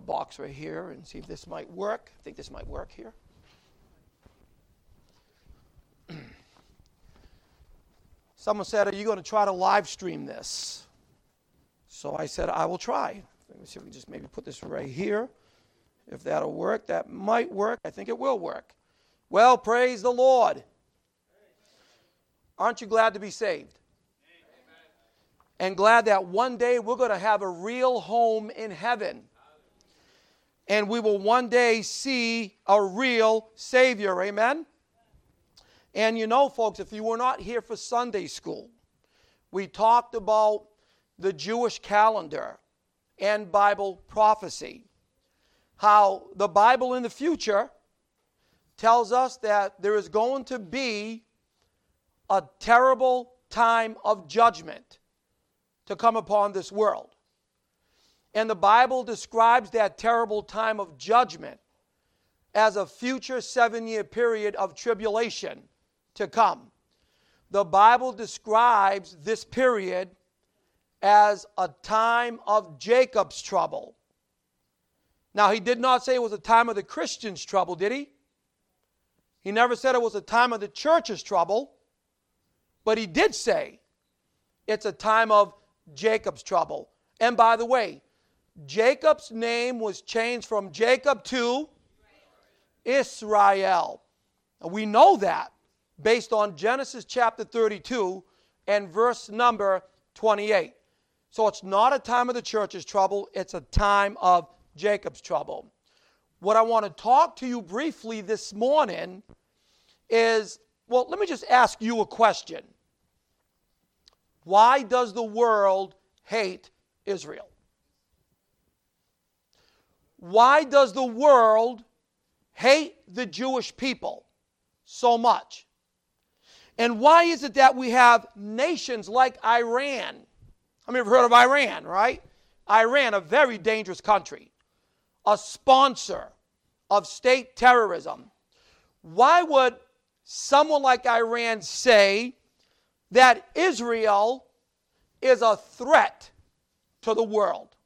box right here and see if this might work. I think this might work here. Someone said, are you going to try to live stream this? So I said, I will try. Let me see if we can just maybe put this right here. If that'll work, that might work. I think it will work. Well, praise the Lord. Aren't you glad to be saved? And glad that one day we're going to have a real home in heaven. And we will one day see a real Savior. Amen? And you know, folks, if you were not here for Sunday school, we talked about the Jewish calendar and Bible prophecy. How the Bible in the future tells us that there is going to be a terrible time of judgment to come upon this world. And the Bible describes that terrible time of judgment as a future 7-year period of tribulation to come. The Bible describes this period as a time of Jacob's trouble. Now, he did not say it was a time of the Christians' trouble, did he? He never said it was a time of the church's trouble, but he did say it's a time of Jacob's trouble. And by the way, Jacob's name was changed from Jacob to Israel. And we know that based on Genesis chapter 32 and verse number 28. So it's not a time of the church's trouble, it's a time of Jacob's trouble. What I want to talk to you briefly this morning is, well, let me just ask you a question. Why does the world hate Israel? Why does the world hate the Jewish people so much? And why is it that we have nations like Iran? How many have heard of Iran, right? Iran, a very dangerous country, a sponsor of state terrorism. Why would someone like Iran say that Israel is a threat to the world?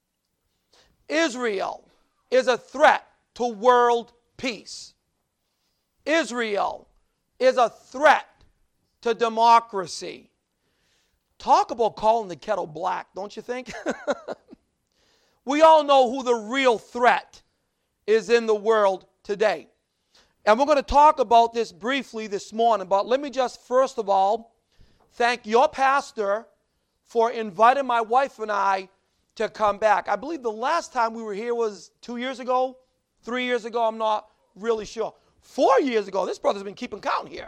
Israel is a threat to world peace. Israel is a threat to democracy. Talk about calling the kettle black, don't you think? We all know who the real threat is in the world today. And we're going to talk about this briefly this morning, but let me just first of all thank your pastor for inviting my wife and I to come back. I believe the last time we were here was 2 years ago, 3 years ago, I'm not really sure. 4 years ago, this brother's been keeping count here.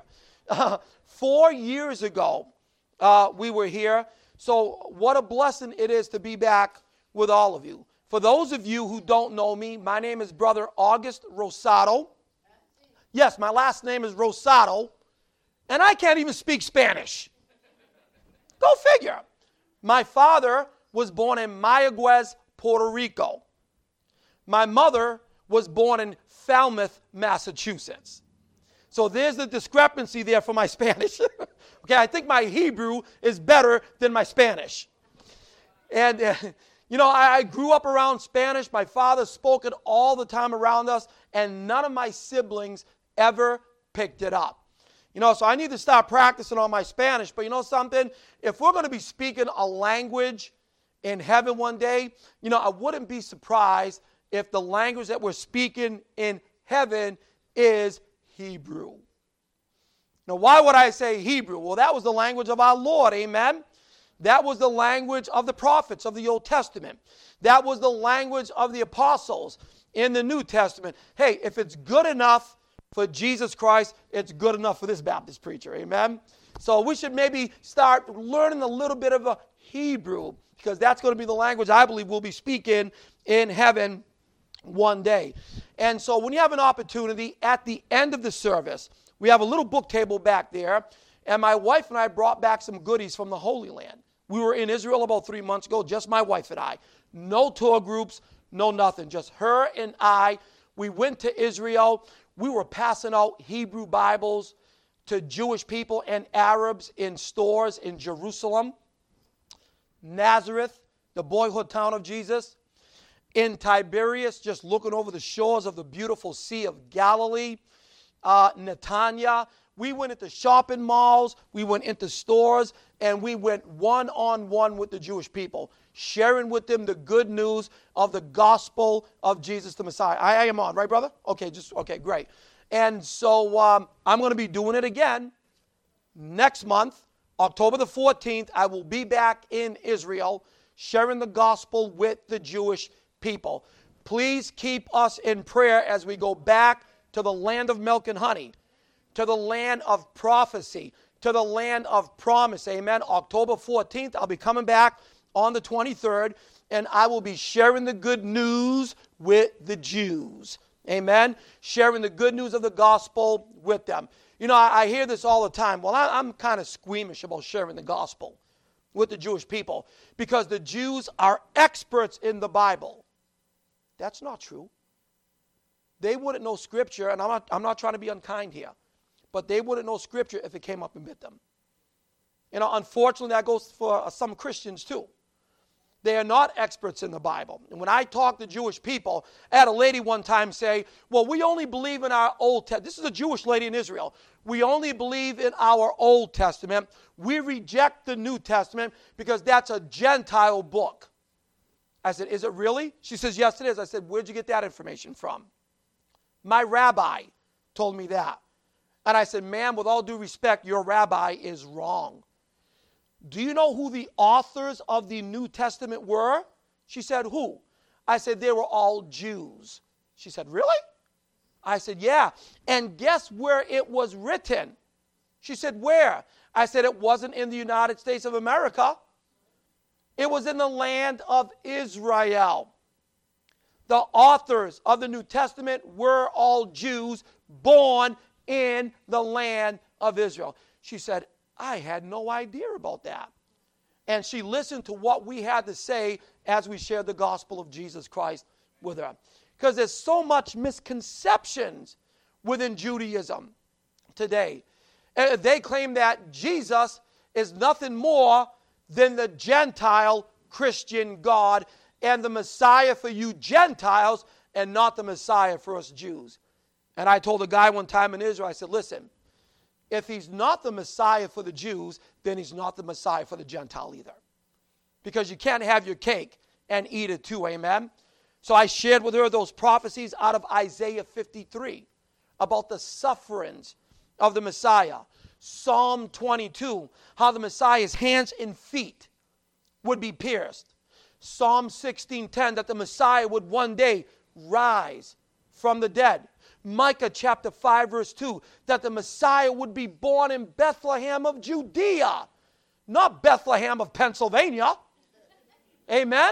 4 years ago, we were here. So what a blessing it is to be back with all of you. For those of you who don't know me, my name is Brother August Rosado. Yes, my last name is Rosado, and I can't even speak Spanish. Go figure. My father was born in Mayagüez, Puerto Rico. My mother was born in Falmouth, Massachusetts. So there's the discrepancy there for my Spanish. Okay, I think my Hebrew is better than my Spanish. And, I grew up around Spanish. My father spoke it all the time around us, and none of my siblings ever picked it up. So I need to start practicing on my Spanish. But you know something? If we're going to be speaking a language in heaven one day, I wouldn't be surprised if the language that we're speaking in heaven is Hebrew. Now, why would I say Hebrew? Well, that was the language of our Lord, amen? That was the language of the prophets of the Old Testament. That was the language of the apostles in the New Testament. Hey, if it's good enough for Jesus Christ, it's good enough for this Baptist preacher, amen? So we should maybe start learning a little bit of a Hebrew, because that's going to be the language I believe we'll be speaking in heaven one day. And so when you have an opportunity at the end of the service, we have a little book table back there, and my wife and I brought back some goodies from the Holy Land. We were in Israel about 3 months ago, just my wife and I. No tour groups, no nothing, just her and I. We went to Israel. We were passing out Hebrew Bibles to Jewish people and Arabs in stores in Jerusalem, Nazareth, the boyhood town of Jesus. in Tiberias, just looking over the shores of the beautiful Sea of Galilee. Netanya. We went into shopping malls, we went into stores, and we went one-on-one with the Jewish people, sharing with them the good news of the gospel of Jesus the Messiah. I am on, right, brother? Okay, great. And so I'm going to be doing it again next month, October the 14th. I will be back in Israel, sharing the gospel with the Jewish people. Please keep us in prayer as we go back to the land of milk and honey, to the land of prophecy, to the land of promise. Amen. October 14th, I'll be coming back on the 23rd, and I will be sharing the good news with the Jews. Amen. Sharing the good news of the gospel with them. You know, I hear this all the time. Well, I'm kind of squeamish about sharing the gospel with the Jewish people because the Jews are experts in the Bible. That's not true. They wouldn't know Scripture, and I'm not trying to be unkind here, but they wouldn't know Scripture if it came up and bit them. You know, unfortunately, that goes for some Christians too. They are not experts in the Bible. And when I talk to Jewish people, I had a lady one time say, well, we only believe in our Old Testament. This is a Jewish lady in Israel. We only believe in our Old Testament. We reject the New Testament because that's a Gentile book. I said, is it really? She says, yes, it is. I said, where'd you get that information from? My rabbi told me that. And I said, ma'am, with all due respect, your rabbi is wrong. Do you know who the authors of the New Testament were? She said, who? I said, they were all Jews. She said, really? I said, yeah. And guess where it was written? She said, where? I said, it wasn't in the United States of America. It was in the land of Israel. The authors of the New Testament were all Jews born in the land of Israel. She said, I had no idea about that. And she listened to what we had to say as we shared the gospel of Jesus Christ with her. Because there's so much misconceptions within Judaism today. They claim that Jesus is nothing more than the Gentile Christian God and the Messiah for you Gentiles and not the Messiah for us Jews. And I told a guy one time in Israel, I said, listen, if he's not the Messiah for the Jews, then he's not the Messiah for the Gentile either. Because you can't have your cake and eat it too, amen? So I shared with her those prophecies out of Isaiah 53 about the sufferings of the Messiah. Psalm 22, how the Messiah's hands and feet would be pierced. Psalm 16:10, that the Messiah would one day rise from the dead. Micah chapter 5 verse 2, that the Messiah would be born in Bethlehem of Judea, not Bethlehem of Pennsylvania. Amen?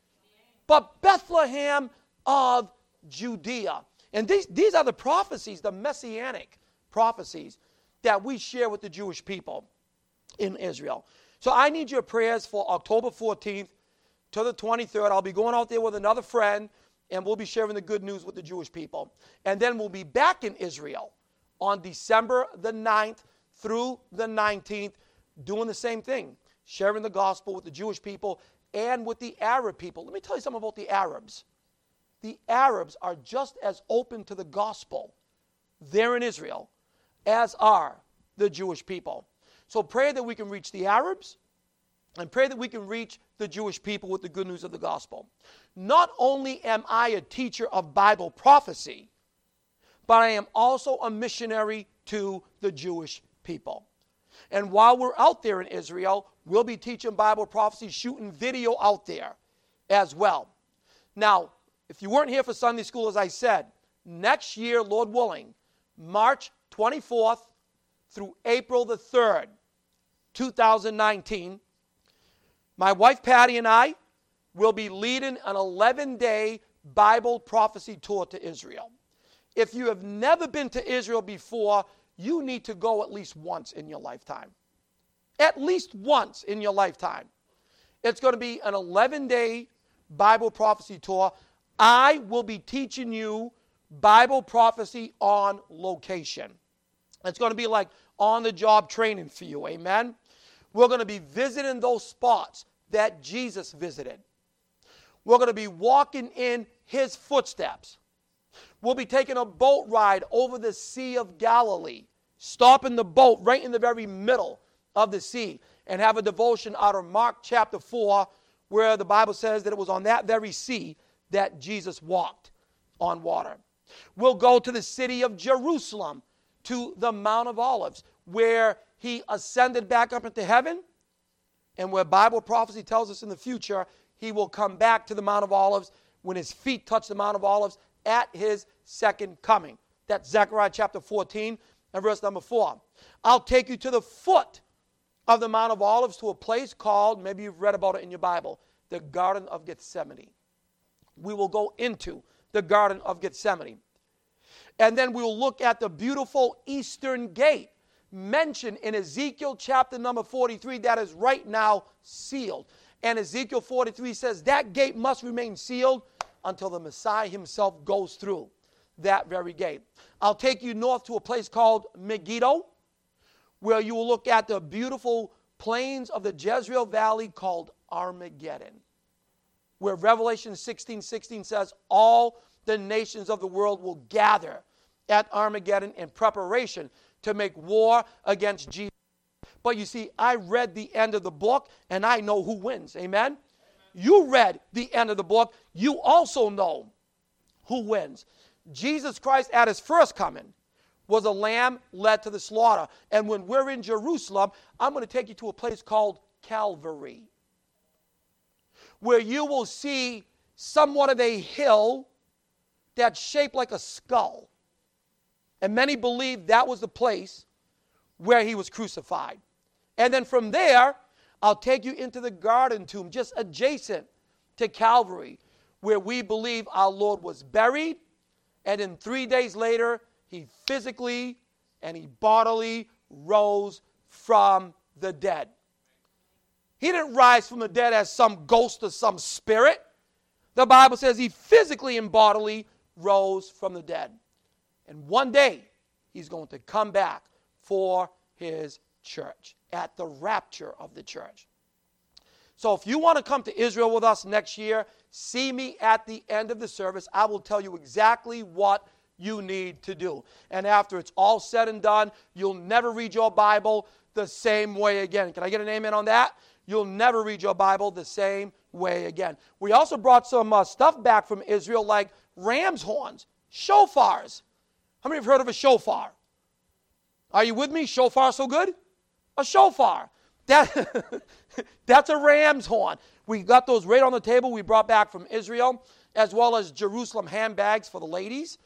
But Bethlehem of Judea. And these are the prophecies, the messianic prophecies that we share with the Jewish people in Israel. So I need your prayers for October 14th to the 23rd. I'll be going out there with another friend, and we'll be sharing the good news with the Jewish people. And then we'll be back in Israel on December the 9th through the 19th, doing the same thing, sharing the gospel with the Jewish people and with the Arab people. Let me tell you something about the Arabs. The Arabs are just as open to the gospel there in Israel as are the Jewish people. So pray that we can reach the Arabs and pray that we can reach the Jewish people with the good news of the gospel. Not only am I a teacher of Bible prophecy, but I am also a missionary to the Jewish people. And while we're out there in Israel, we'll be teaching Bible prophecy, shooting video out there as well. Now, if you weren't here for Sunday school, as I said, next year, Lord willing, March 24th through April the 3rd, 2019, my wife Patty and I will be leading an 11-day Bible prophecy tour to Israel. If you have never been to Israel before, you need to go at least once in your lifetime. At least once in your lifetime. It's going to be an 11-day Bible prophecy tour. I will be teaching you Bible prophecy on location. It's going to be like on-the-job training for you, amen? We're going to be visiting those spots that Jesus visited. We're going to be walking in his footsteps. We'll be taking a boat ride over the Sea of Galilee, stopping the boat right in the very middle of the sea, and have a devotion out of Mark chapter 4, where the Bible says that it was on that very sea that Jesus walked on water. We'll go to the city of Jerusalem, to the Mount of Olives, where he ascended back up into heaven, and where Bible prophecy tells us in the future he will come back to the Mount of Olives when his feet touch the Mount of Olives at his second coming. That's Zechariah chapter 14 and verse number 4. I'll take you to the foot of the Mount of Olives, to a place called, maybe you've read about it in your Bible, the Garden of Gethsemane. We will go into the Garden of Gethsemane. And then we will look at the beautiful eastern gate mentioned in Ezekiel chapter number 43 that is right now sealed. And Ezekiel 43 says that gate must remain sealed until the Messiah himself goes through that very gate. I'll take you north to a place called Megiddo, where you will look at the beautiful plains of the Jezreel Valley called Armageddon, where Revelation 16:16 says all the nations of the world will gather at Armageddon in preparation to make war against Jesus. But you see, I read the end of the book, and I know who wins. Amen? You read the end of the book. You also know who wins. Jesus Christ at his first coming was a lamb led to the slaughter. And when we're in Jerusalem, I'm going to take you to a place called Calvary, where you will see somewhat of a hill that's shaped like a skull. And many believe that was the place where he was crucified. And then from there, I'll take you into the garden tomb, just adjacent to Calvary, where we believe our Lord was buried, and then 3 days later, he physically and he bodily rose from the dead. He didn't rise from the dead as some ghost or some spirit. The Bible says he physically and bodily rose from the dead. And one day, he's going to come back for his church at the rapture of the church. So if you want to come to Israel with us next year, see me at the end of the service. I will tell you exactly what you need to do. And after it's all said and done, you'll never read your Bible the same way again. Can I get an amen on that? You'll never read your Bible the same way again. We also brought some stuff back from Israel, like ram's horns, shofars. How many have heard of a shofar? Are you with me? Shofar so good? A shofar. That's a ram's horn. We got those right on the table we brought back from Israel, as well as Jerusalem handbags for the ladies.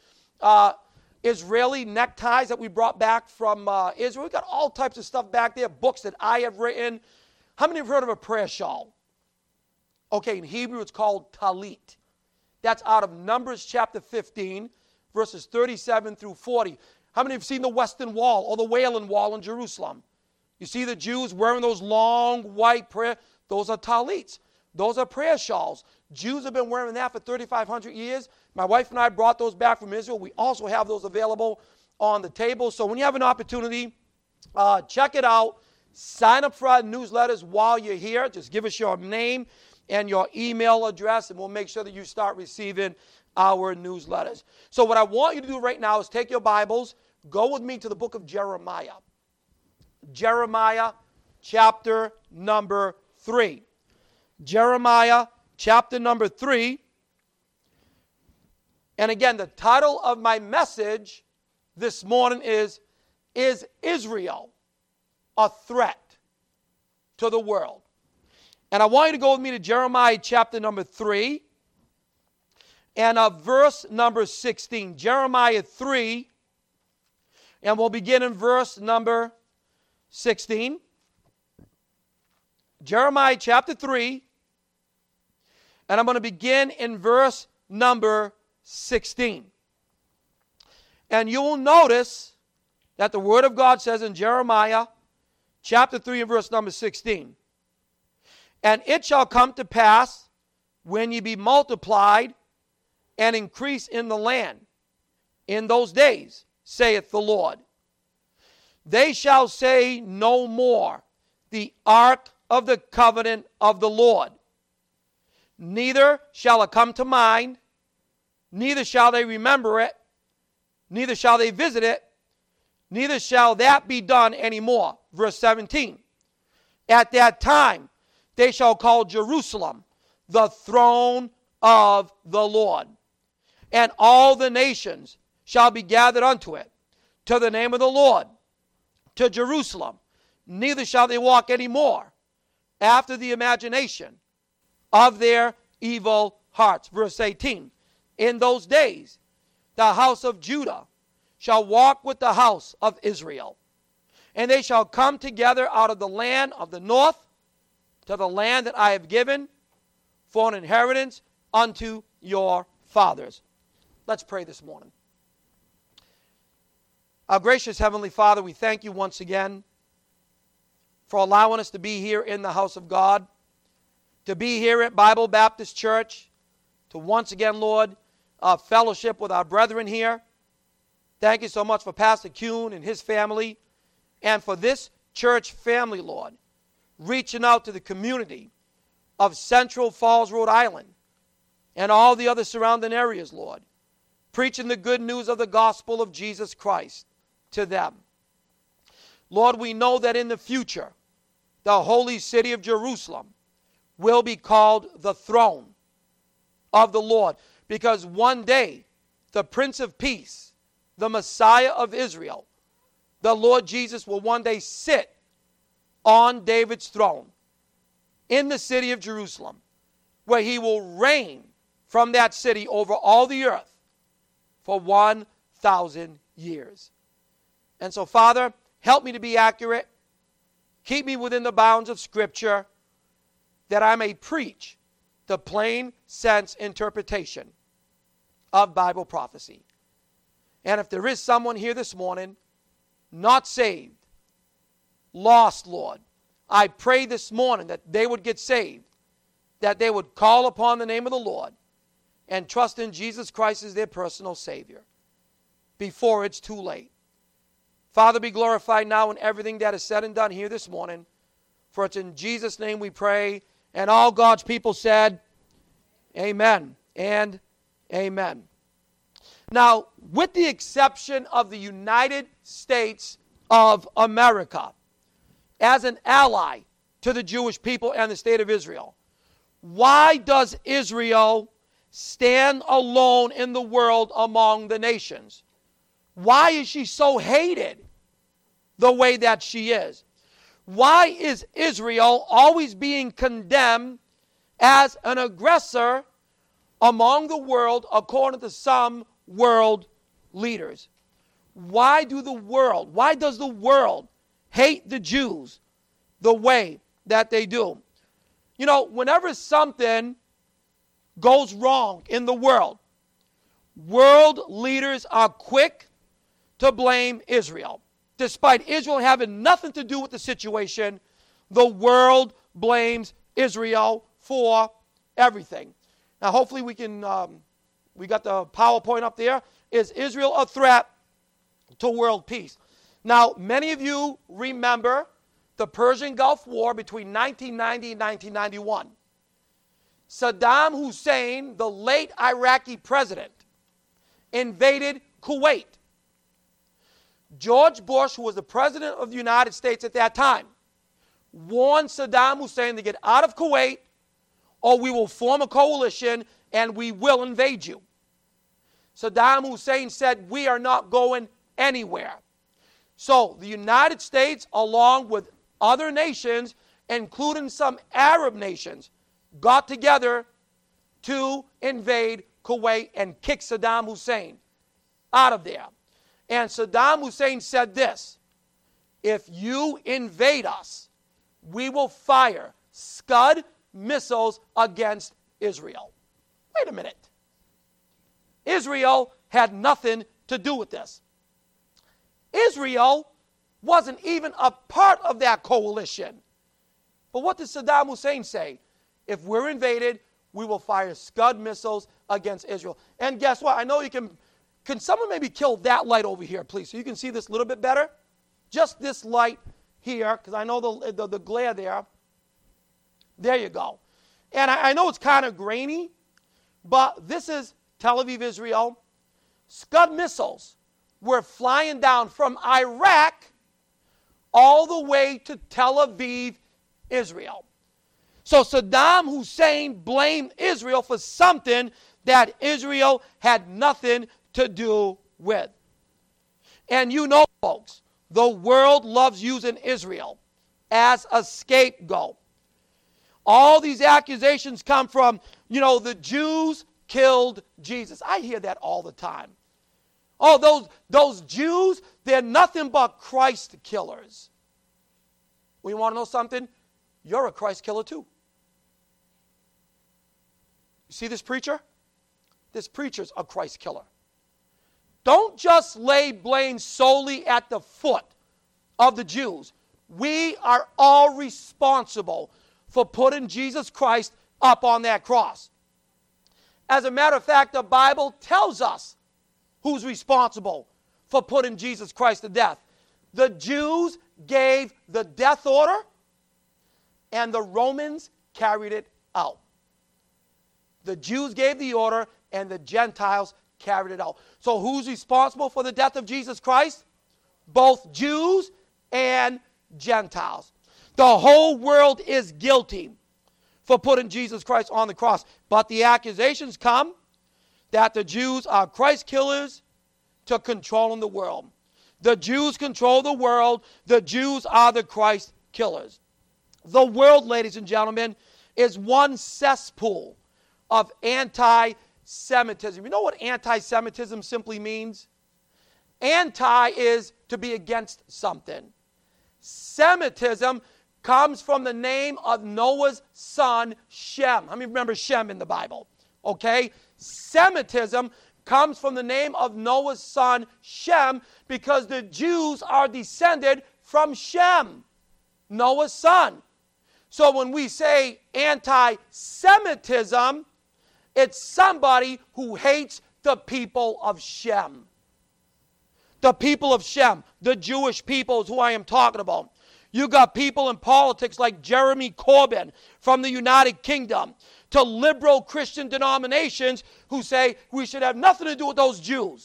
Israeli neckties that we brought back from Israel. We got all types of stuff back there, books that I have written. How many have heard of a prayer shawl? Okay, in Hebrew it's called talit. That's out of Numbers chapter 15, verses 37 through 40. How many have seen the Western Wall or the Wailing Wall in Jerusalem? You see the Jews wearing those long white prayer, those are talits. Those are prayer shawls. Jews have been wearing that for 3,500 years. My wife and I brought those back from Israel. We also have those available on the table. So when you have an opportunity, check it out. Sign up for our newsletters while you're here. Just give us your name and your email address, and we'll make sure that you start receiving our newsletters. So what I want you to do right now is take your Bibles, go with me to the book of Jeremiah. Jeremiah chapter number 3. Jeremiah chapter number 3. And again, the title of my message this morning is Israel a threat to the world? And I want you to go with me to Jeremiah chapter number 3 and verse number 16. Jeremiah 3, and we'll begin in verse number 16. Jeremiah chapter 3, and I'm going to begin in verse number 16. And you will notice that the Word of God says in Jeremiah chapter 3 and verse number 16, "And it shall come to pass, when ye be multiplied and increase in the land, in those days, saith the Lord, they shall say no more, the ark of the covenant of the Lord. neither shall it come to mind, neither shall they remember it, neither shall they visit it, neither shall that be done anymore. Verse 17. At that time they shall call Jerusalem the throne of the Lord, and all the nations shall be gathered unto it, to the name of the Lord, to Jerusalem. Neither shall they walk any more after the imagination of their evil hearts. Verse 18. In those days the house of Judah shall walk with the house of Israel, and they shall come together out of the land of the north to the land that I have given for an inheritance unto your fathers. Let's pray this morning. Our gracious Heavenly Father, we thank you once again for allowing us to be here in the house of God, to be here at Bible Baptist Church, to once again, Lord, fellowship with our brethren here. Thank you so much for Pastor Kuhn and his family, and for this church family, Lord, reaching out to the community of Central Falls, Rhode Island, and all the other surrounding areas, Lord, preaching the good news of the gospel of Jesus Christ to them. Lord, we know that in the future, the holy city of Jerusalem will be called the throne of the Lord, because one day the Prince of Peace, the Messiah of Israel, the Lord Jesus, will one day sit on David's throne in the city of Jerusalem, where he will reign from that city over all the earth for 1,000 years. And so, Father, help me to be accurate. Keep me within the bounds of Scripture, that I may preach the plain sense interpretation of Bible prophecy. And if there is someone here this morning not saved, lost, Lord, I pray this morning that they would get saved, that they would call upon the name of the Lord and trust in Jesus Christ as their personal Savior before it's too late. Father, be glorified now in everything that is said and done here this morning. For it's in Jesus' name we pray. And all God's people said, amen and amen. Now, with the exception of the United States of America, as an ally to the Jewish people and the state of Israel, why does Israel stand alone in the world among the nations? Why is she so hated the way that she is? Why is Israel always being condemned as an aggressor among the world, according to some world leaders? Why does the world hate the Jews the way that they do? You know, whenever something goes wrong in the world leaders are quick to blame Israel. Despite Israel having nothing to do with the situation, the world blames Israel for everything. Now, hopefully we can, we got the PowerPoint up there. Is Israel a threat to world peace? Now, many of you remember the Persian Gulf War between 1990 and 1991. Saddam Hussein, the late Iraqi president, invaded Kuwait. George Bush, who was the president of the United States at that time, warned Saddam Hussein to get out of Kuwait, or we will form a coalition and we will invade you. Saddam Hussein said, we are not going anywhere. So the United States, along with other nations, including some Arab nations, got together to invade Kuwait and kick Saddam Hussein out of there. And Saddam Hussein said this: if you invade us, we will fire Scud missiles against Israel. Wait a minute. Israel had nothing to do with this. Israel wasn't even a part of that coalition. But what did Saddam Hussein say? If we're invaded, we will fire Scud missiles against Israel. And guess what? I know you can someone maybe kill that light over here, please, so you can see this a little bit better? Just this light here, because I know the glare there. There you go. And I know it's kind of grainy, but this is Tel Aviv, Israel. Scud missiles were flying down from Iraq all the way to Tel Aviv, Israel. So Saddam Hussein blamed Israel for something that Israel had nothing to do with. And you know, folks, the world loves using Israel as a scapegoat. All these accusations come from, the Jews killed Jesus. I hear that all the time. Oh, those Jews, they're nothing but Christ killers. Well, you want to know something? You're a Christ killer too. You see this preacher? This preacher's a Christ killer. Don't just lay blame solely at the foot of the Jews. We are all responsible for putting Jesus Christ up on that cross. As a matter of fact, the Bible tells us who's responsible for putting Jesus Christ to death. The Jews gave the death order, and the Romans carried it out. The Jews gave the order, and the Gentiles carried it out. So who's responsible for the death of Jesus Christ? Both Jews and Gentiles. The whole world is guilty for putting Jesus Christ on the cross. But the accusations come that the Jews are Christ killers to controlling the world. The Jews control the world. The Jews are the Christ killers. The world, ladies and gentlemen, is one cesspool of anti-Semitism. You know what anti-Semitism simply means? Anti is to be against something. Semitism comes from the name of Noah's son, Shem. How many remember Shem in the Bible? Okay? Semitism comes from the name of Noah's son, Shem, because the Jews are descended from Shem, Noah's son. So when we say anti-Semitism, it's somebody who hates the people of Shem. The people of Shem, the Jewish people is who I am talking about. You got people in politics like Jeremy Corbyn from the United Kingdom, to liberal Christian denominations who say we should have nothing to do with those Jews.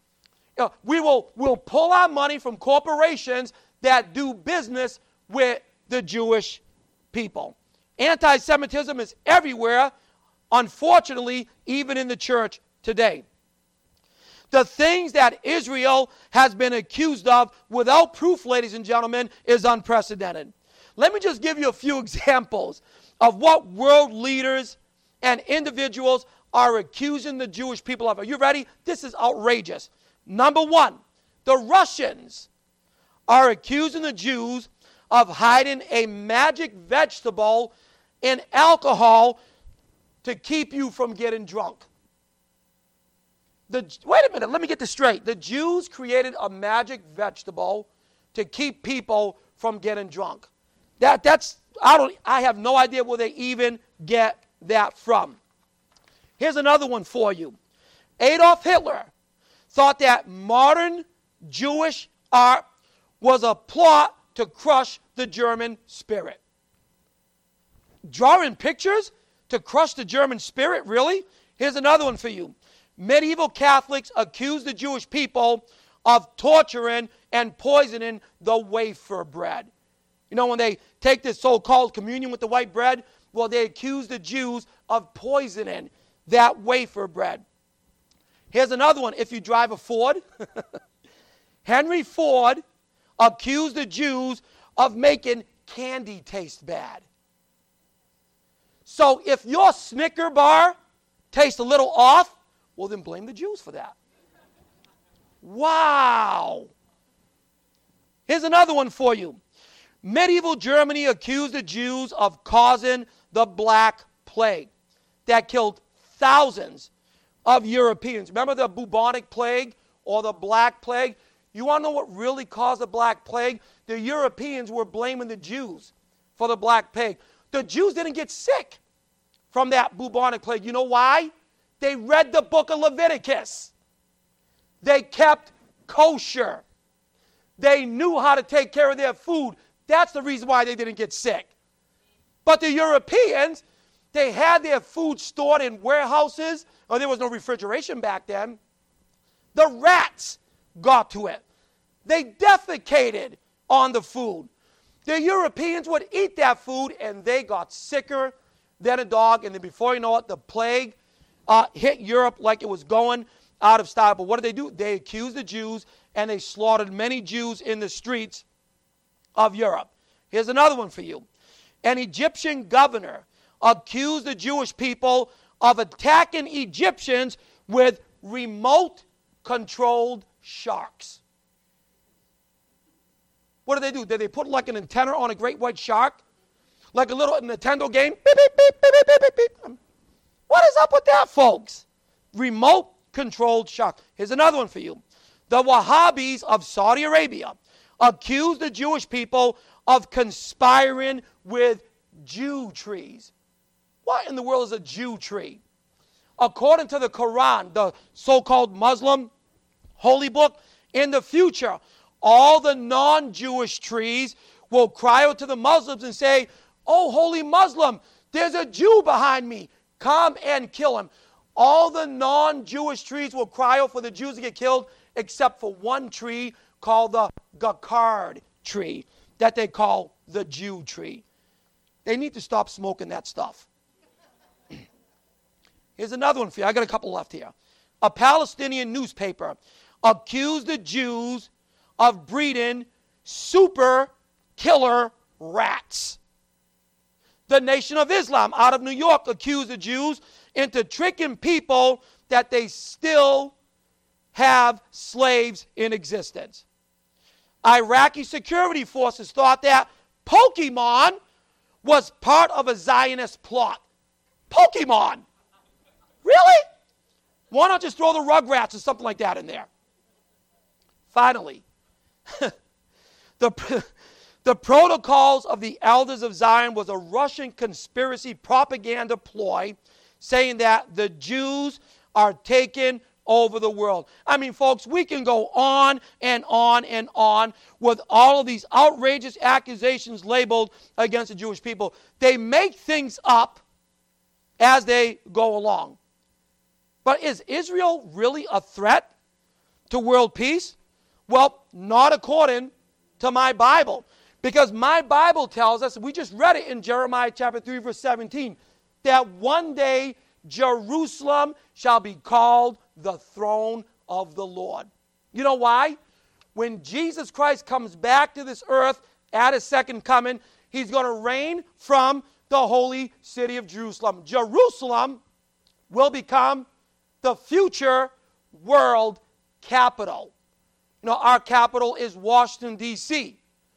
We'll pull our money from corporations that do business with the Jewish people. Anti-Semitism is everywhere, unfortunately, even in the church today. The things that Israel has been accused of without proof, ladies and gentlemen, is unprecedented. Let me just give you a few examples of what world leaders and individuals are accusing the Jewish people of. Are you ready? This is outrageous. Number one, the Russians are accusing the Jews of hiding a magic vegetable in alcohol to keep you from getting drunk. Wait a minute, let me get this straight. The Jews created a magic vegetable to keep people from getting drunk. I have no idea where they even get that from. Here's another one for you. Adolf Hitler thought that modern Jewish art was a plot to crush the German spirit. Drawing pictures to crush the German spirit? Really? Here's another one for you. Medieval Catholics accused the Jewish people of torturing and poisoning the wafer bread. You know, when they take this so-called communion with the white bread, well, they accuse the Jews of poisoning that wafer bread. Here's another one. If you drive a Ford, Henry Ford accused the Jews of making candy taste bad. So if your Snicker bar tastes a little off, well, then blame the Jews for that. Wow. Here's another one for you. Medieval Germany accused the Jews of causing the Black Plague that killed thousands of Europeans. Remember the bubonic plague or the Black Plague? You want to know what really caused the Black Plague? The Europeans were blaming the Jews for the Black Plague. The Jews didn't get sick from that bubonic plague. You know why? They read the book of Leviticus. They kept kosher. They knew how to take care of their food. That's the reason why they didn't get sick. But the Europeans, They had their food stored in warehouses, or there was no refrigeration back then. The rats got to it. They defecated on the food. The Europeans would eat that food, and they got sicker than a dog. And then before you know it, the plague hit Europe like it was going out of style. But what did they do? They accused the Jews, and they slaughtered many Jews in the streets of Europe. Here's another one for you. An Egyptian governor accused the Jewish people of attacking Egyptians with remote-controlled sharks. What did they do? Did they put like an antenna on a great white shark? Like a little Nintendo game? Beep, beep, beep, beep, beep, beep, beep. What is up with that, folks? Remote-controlled shark. Here's another one for you. The Wahhabis of Saudi Arabia accused the Jewish people of conspiring with Jew trees. What in the world is a Jew tree? According to the Quran, the so-called Muslim holy book, in the future, all the non-Jewish trees will cry out to the Muslims and say, "Oh, holy Muslim, there's a Jew behind me. Come and kill him." All the non-Jewish trees will cry out for the Jews to get killed, except for one tree called the Gakard tree that they call the Jew tree. They need to stop smoking that stuff. Here's another one for you. I got a couple left here. A Palestinian newspaper accused the Jews of breeding super killer rats. The Nation of Islam out of New York accused the Jews into tricking people that they still have slaves in existence. Iraqi security forces thought that Pokemon was part of a Zionist plot. Pokemon? Really? Why not just throw the Rugrats or something like that in there? Finally, the Protocols of the Elders of Zion was a Russian conspiracy propaganda ploy saying that the Jews are taking over the world. I mean, folks, we can go on and on and on with all of these outrageous accusations labeled against the Jewish people. They make things up as they go along. But is Israel really a threat to world peace? Well, not according to my Bible. Because my Bible tells us, we just read it in Jeremiah chapter 3, verse 17, that one day Jerusalem shall be called the throne of the Lord. You know why? When Jesus Christ comes back to this earth at his second coming, he's going to reign from the holy city of Jerusalem. Jerusalem will become the future world capital. You know, our capital is Washington, D.C.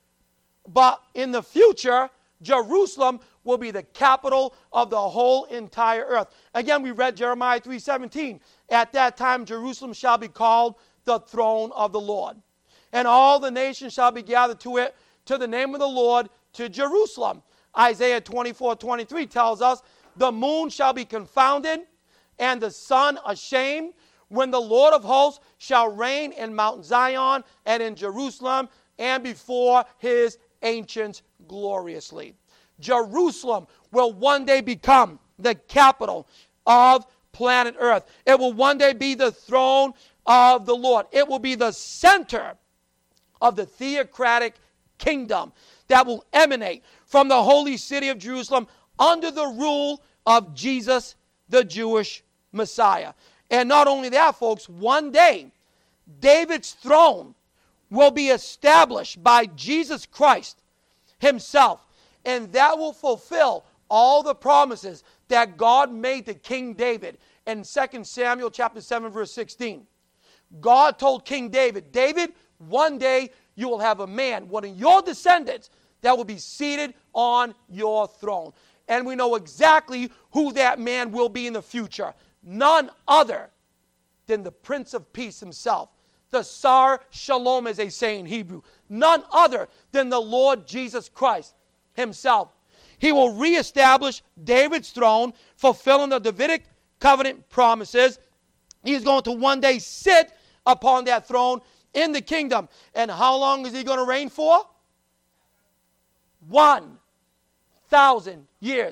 But in the future, Jerusalem will be the capital of the whole entire earth. Again, we read Jeremiah 3:17. At that time, Jerusalem shall be called the throne of the Lord. And all the nations shall be gathered to it, to the name of the Lord, to Jerusalem. Isaiah 24:23 tells us, the moon shall be confounded, and the sun ashamed, when the Lord of hosts shall reign in Mount Zion and in Jerusalem, and before his ancients gloriously. Jerusalem will one day become the capital of planet Earth. It will one day be the throne of the Lord. It will be the center of the theocratic kingdom that will emanate from the holy city of Jerusalem under the rule of Jesus, the Jewish Messiah. And not only that, folks, one day David's throne will be established by Jesus Christ himself. And that will fulfill all the promises that God made to King David in 2 Samuel chapter 7, verse 16. God told King David, David, one day you will have a man, one of your descendants, that will be seated on your throne. And we know exactly who that man will be in the future. None other than the Prince of Peace himself. The Sar Shalom, as they say in Hebrew. None other than the Lord Jesus Christ himself. He will reestablish David's throne, fulfilling the Davidic covenant promises. He is going to one day sit upon that throne in the kingdom. And how long is he going to reign for? 1,000 years.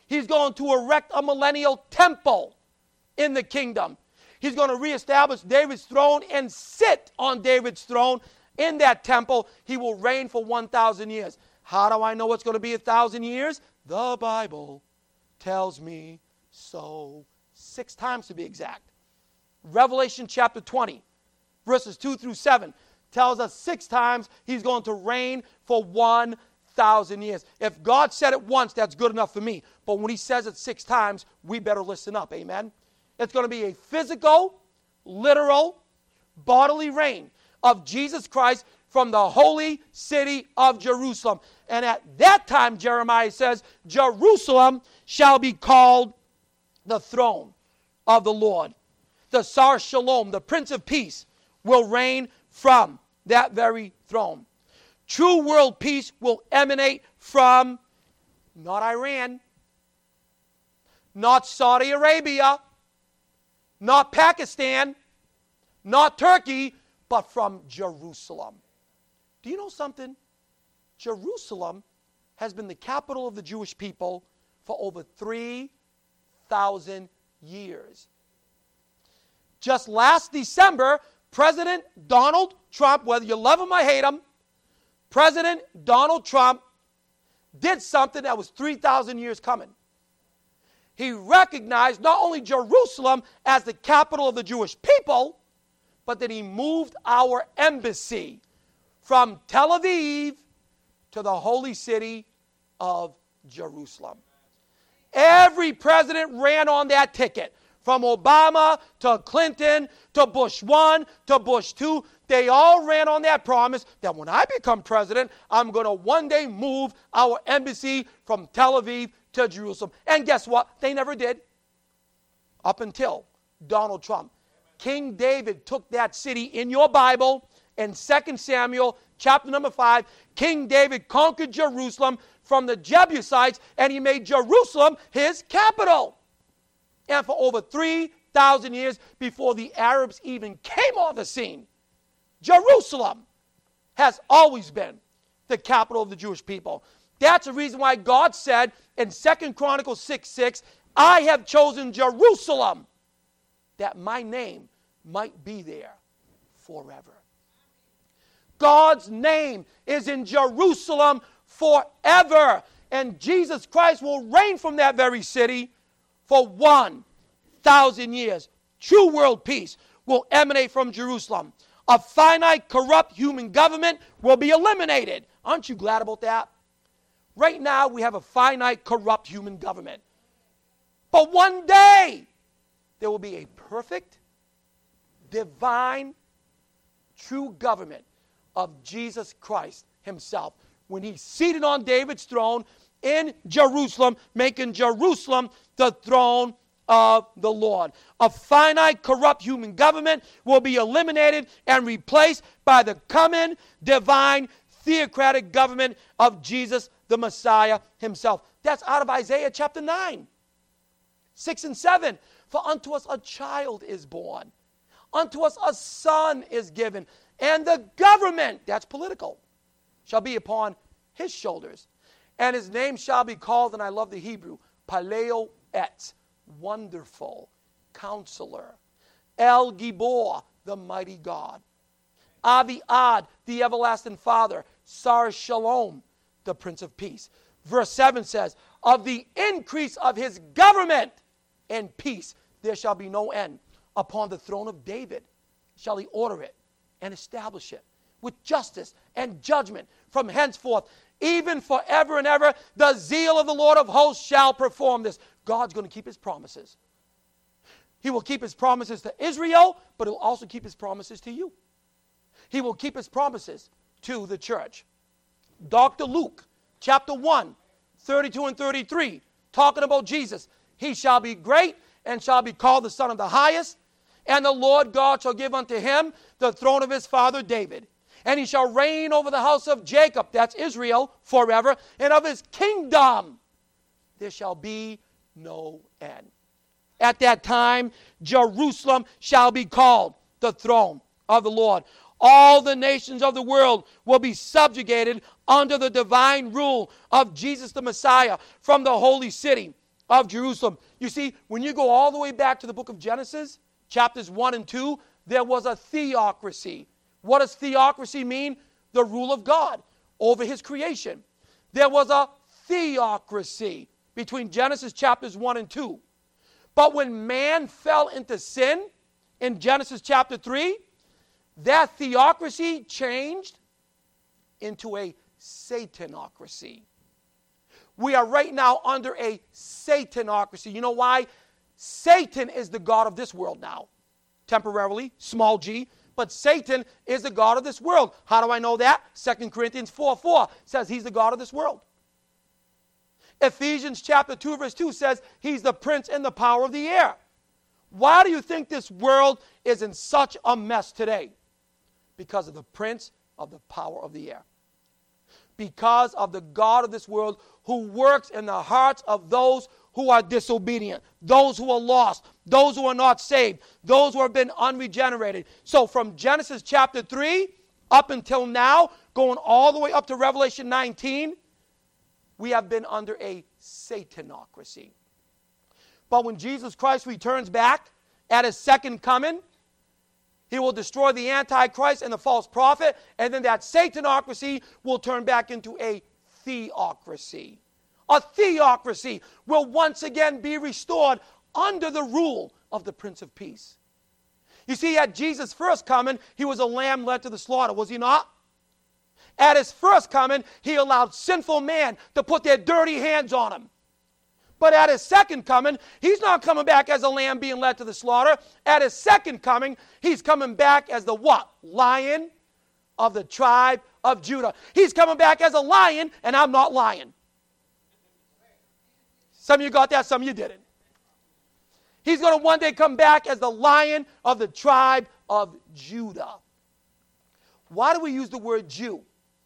He's going to erect a millennial temple in the kingdom. He's going to reestablish David's throne and sit on David's throne in that temple. He will reign for 1,000 years. How do I know it's going to be 1,000 years? The Bible tells me so. 6 times to be exact. Revelation chapter 20, verses 2 through 7, tells us 6 times he's going to reign for 1,000 years. If God said it once, that's good enough for me. But when he says it 6 times, we better listen up. Amen? It's going to be a physical, literal, bodily reign of Jesus Christ from the holy city of Jerusalem. And at that time, Jeremiah says, Jerusalem shall be called the throne of the Lord. The Sar Shalom, the Prince of Peace, will reign from that very throne. True world peace will emanate from not Iran, not Saudi Arabia, not Pakistan, not Turkey, but from Jerusalem. Do you know something? Jerusalem has been the capital of the Jewish people for over 3,000 years. Just last December, President Donald Trump, whether you love him or hate him, President Donald Trump did something that was 3,000 years coming. He recognized not only Jerusalem as the capital of the Jewish people, but that he moved our embassy from Tel Aviv to the holy city of Jerusalem. Every president ran on that ticket. From Obama to Clinton to Bush 1 to Bush 2, they all ran on that promise that when I become president, I'm going to one day move our embassy from Tel Aviv to Jerusalem. And guess what? They never did. Up until Donald Trump. King David took that city in your Bible in 2 Samuel chapter number 5. King David conquered Jerusalem from the Jebusites, and he made Jerusalem his capital. And for over 3,000 years before the Arabs even came on the scene, Jerusalem has always been the capital of the Jewish people. That's the reason why God said in 2 Chronicles 6:6, I have chosen Jerusalem that my name might be there forever. God's name is in Jerusalem forever. And Jesus Christ will reign from that very city for 1,000 years. True world peace will emanate from Jerusalem. A finite, corrupt human government will be eliminated. Aren't you glad about that? Right now, we have a finite, corrupt human government. But one day, there will be a perfect, divine, true government of Jesus Christ himself. When he's seated on David's throne in Jerusalem, making Jerusalem the throne of the Lord. A finite, corrupt human government will be eliminated and replaced by the coming, divine, theocratic government of Jesus the Messiah himself. That's out of Isaiah chapter 9, 6 and 7. For unto us a child is born. Unto us a son is given. And the government, that's political, shall be upon his shoulders. And his name shall be called, and I love the Hebrew, Paleo Et, Wonderful Counselor. El Gibor, the Mighty God. Aviad, the Everlasting Father. Sar Shalom, the Prince of Peace. Verse 7 says, of the increase of his government and peace there shall be no end. Upon the throne of David shall he order it and establish it with justice and judgment from henceforth, even forever and ever. The zeal of the Lord of hosts shall perform this. God's going to keep his promises. He will keep his promises to Israel, but he'll also keep his promises to you. He will keep his promises to the church. Dr. Luke, chapter 1, 32 and 33, talking about Jesus. He shall be great and shall be called the Son of the Highest, and the Lord God shall give unto him the throne of his father David. And he shall reign over the house of Jacob, that's Israel, forever, and of his kingdom there shall be no end. At that time, Jerusalem shall be called the throne of the Lord. All the nations of the world will be subjugated under the divine rule of Jesus the Messiah from the holy city of Jerusalem. You see, when you go all the way back to the book of Genesis, chapters 1 and 2, there was a theocracy. What does theocracy mean? The rule of God over his creation. There was a theocracy between Genesis chapters 1 and 2. But when man fell into sin in Genesis chapter 3, that theocracy changed into a Satanocracy. We are right now under a Satanocracy. You know why? Satan is the god of this world now. Temporarily, small g, but Satan is the god of this world. How do I know that? 2 Corinthians 4:4 says he's the god of this world. Ephesians chapter 2 verse 2 says he's the prince and the power of the air. Why do you think this world is in such a mess today? Because of the prince of the power of the air. Because of the god of this world who works in the hearts of those who are disobedient, those who are lost, those who are not saved, those who have been unregenerated. So from Genesis chapter 3 up until now, going all the way up to Revelation 19, we have been under a Satanocracy. But when Jesus Christ returns back at his second coming, he will destroy the Antichrist and the false prophet, and then that Satanocracy will turn back into a theocracy. A theocracy will once again be restored under the rule of the Prince of Peace. You see, at Jesus' first coming, he was a lamb led to the slaughter, was he not? At his first coming, he allowed sinful man to put their dirty hands on him. But at his second coming, he's not coming back as a lamb being led to the slaughter. At his second coming, he's coming back as the what? Lion of the tribe of Judah. He's coming back as a lion, and I'm not lying. Some of you got that, some of you didn't. He's going to one day come back as the Lion of the tribe of Judah. Why do we use the word Jew?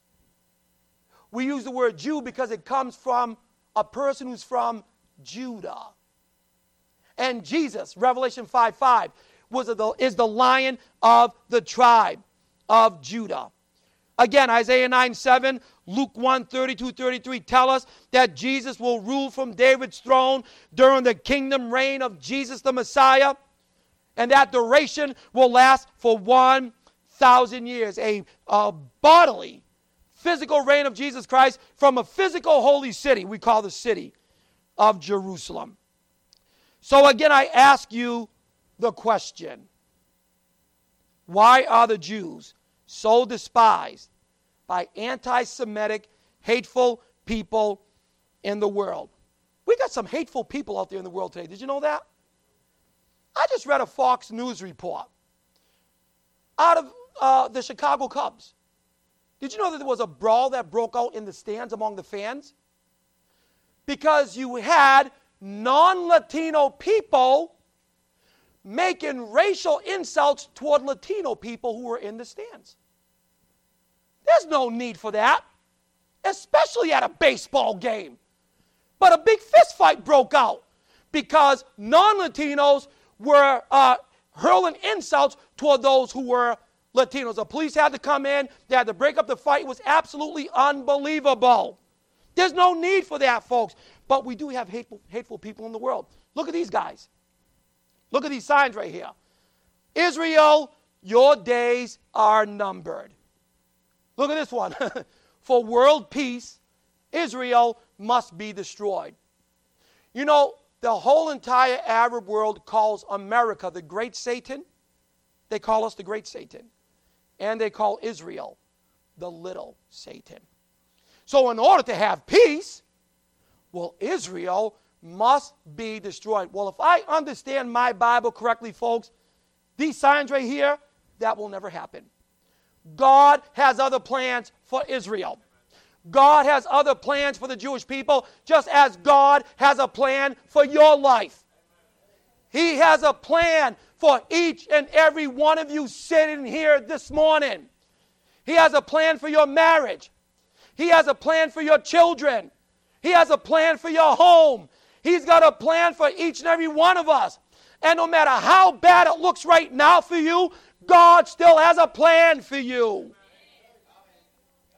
We use the word Jew because it comes from a person who's from Judah. And Jesus, Revelation 5:5, is the Lion of the tribe of Judah. Again, Isaiah 9:7, Luke 1:32-33 tell us that Jesus will rule from David's throne during the kingdom reign of Jesus the Messiah. And that duration will last for 1,000 years. A bodily, physical reign of Jesus Christ from a physical holy city we call the city of Jerusalem. So again, I ask you the question, why are the Jews so despised by anti-Semitic, hateful people in the world? We got some hateful people out there in the world today. Did you know that? I just read a Fox News report out of the Chicago Cubs. Did you know that there was a brawl that broke out in the stands among the fans? Because you had non-Latino people making racial insults toward Latino people who were in the stands. There's no need for that, especially at a baseball game. But a big fist fight broke out because non-Latinos were hurling insults toward those who were Latinos. The police had to come in. They had to break up the fight. It was absolutely unbelievable. There's no need for that, folks. But we do have hateful people in the world. Look at these guys. Look at these signs right here. Israel, your days are numbered. Look at this one. For world peace, Israel must be destroyed. You know, the whole entire Arab world calls America the Great Satan. They call us the Great Satan. And they call Israel the Little Satan. So in order to have peace, well, Israel must be destroyed. Well, if I understand my Bible correctly, folks, these signs right here, that will never happen. God has other plans for Israel. God has other plans for the Jewish people, just as God has a plan for your life. He has a plan for each and every one of you sitting here this morning. He has a plan for your marriage. He has a plan for your children. He has a plan for your home. He's got a plan for each and every one of us. And no matter how bad it looks right now for you, God still has a plan for you.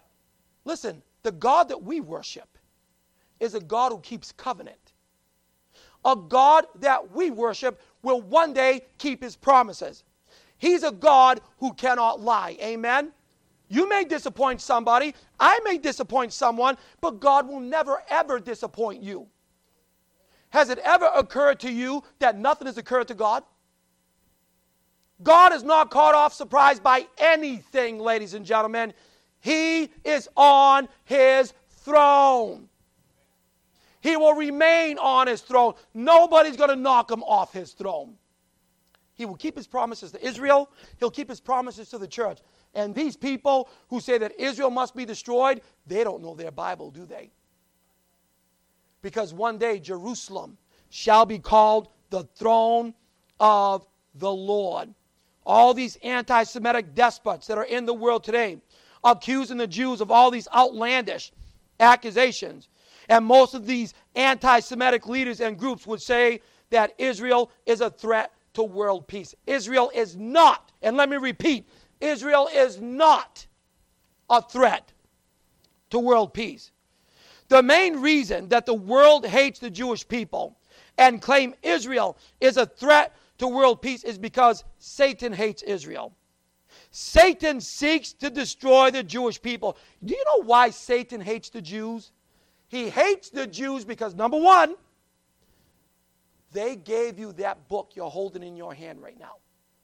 Listen, the God that we worship is a God who keeps covenant. a God that we worship will one day keep his promises. He's a God who cannot lie. Amen? You may disappoint somebody. I may disappoint someone, but God will never, ever disappoint you. Has it ever occurred to you that nothing has occurred to God? God is not caught off surprise by anything, ladies and gentlemen. He is on his throne. He will remain on his throne. Nobody's going to knock him off his throne. He will keep his promises to Israel. He'll keep his promises to the church. And these people who say that Israel must be destroyed, they don't know their Bible, do they? Because one day Jerusalem shall be called the throne of the Lord. All these anti-Semitic despots that are in the world today accusing the Jews of all these outlandish accusations. And most of these anti-Semitic leaders and groups would say that Israel is a threat to world peace. Israel is not, and let me repeat, Israel is not a threat to world peace. The main reason that the world hates the Jewish people and claim Israel is a threat to world peace is because Satan hates Israel. Satan seeks to destroy the Jewish people. Do you know why Satan hates the Jews? He hates the Jews because, number one, they gave you that book you're holding in your hand right now.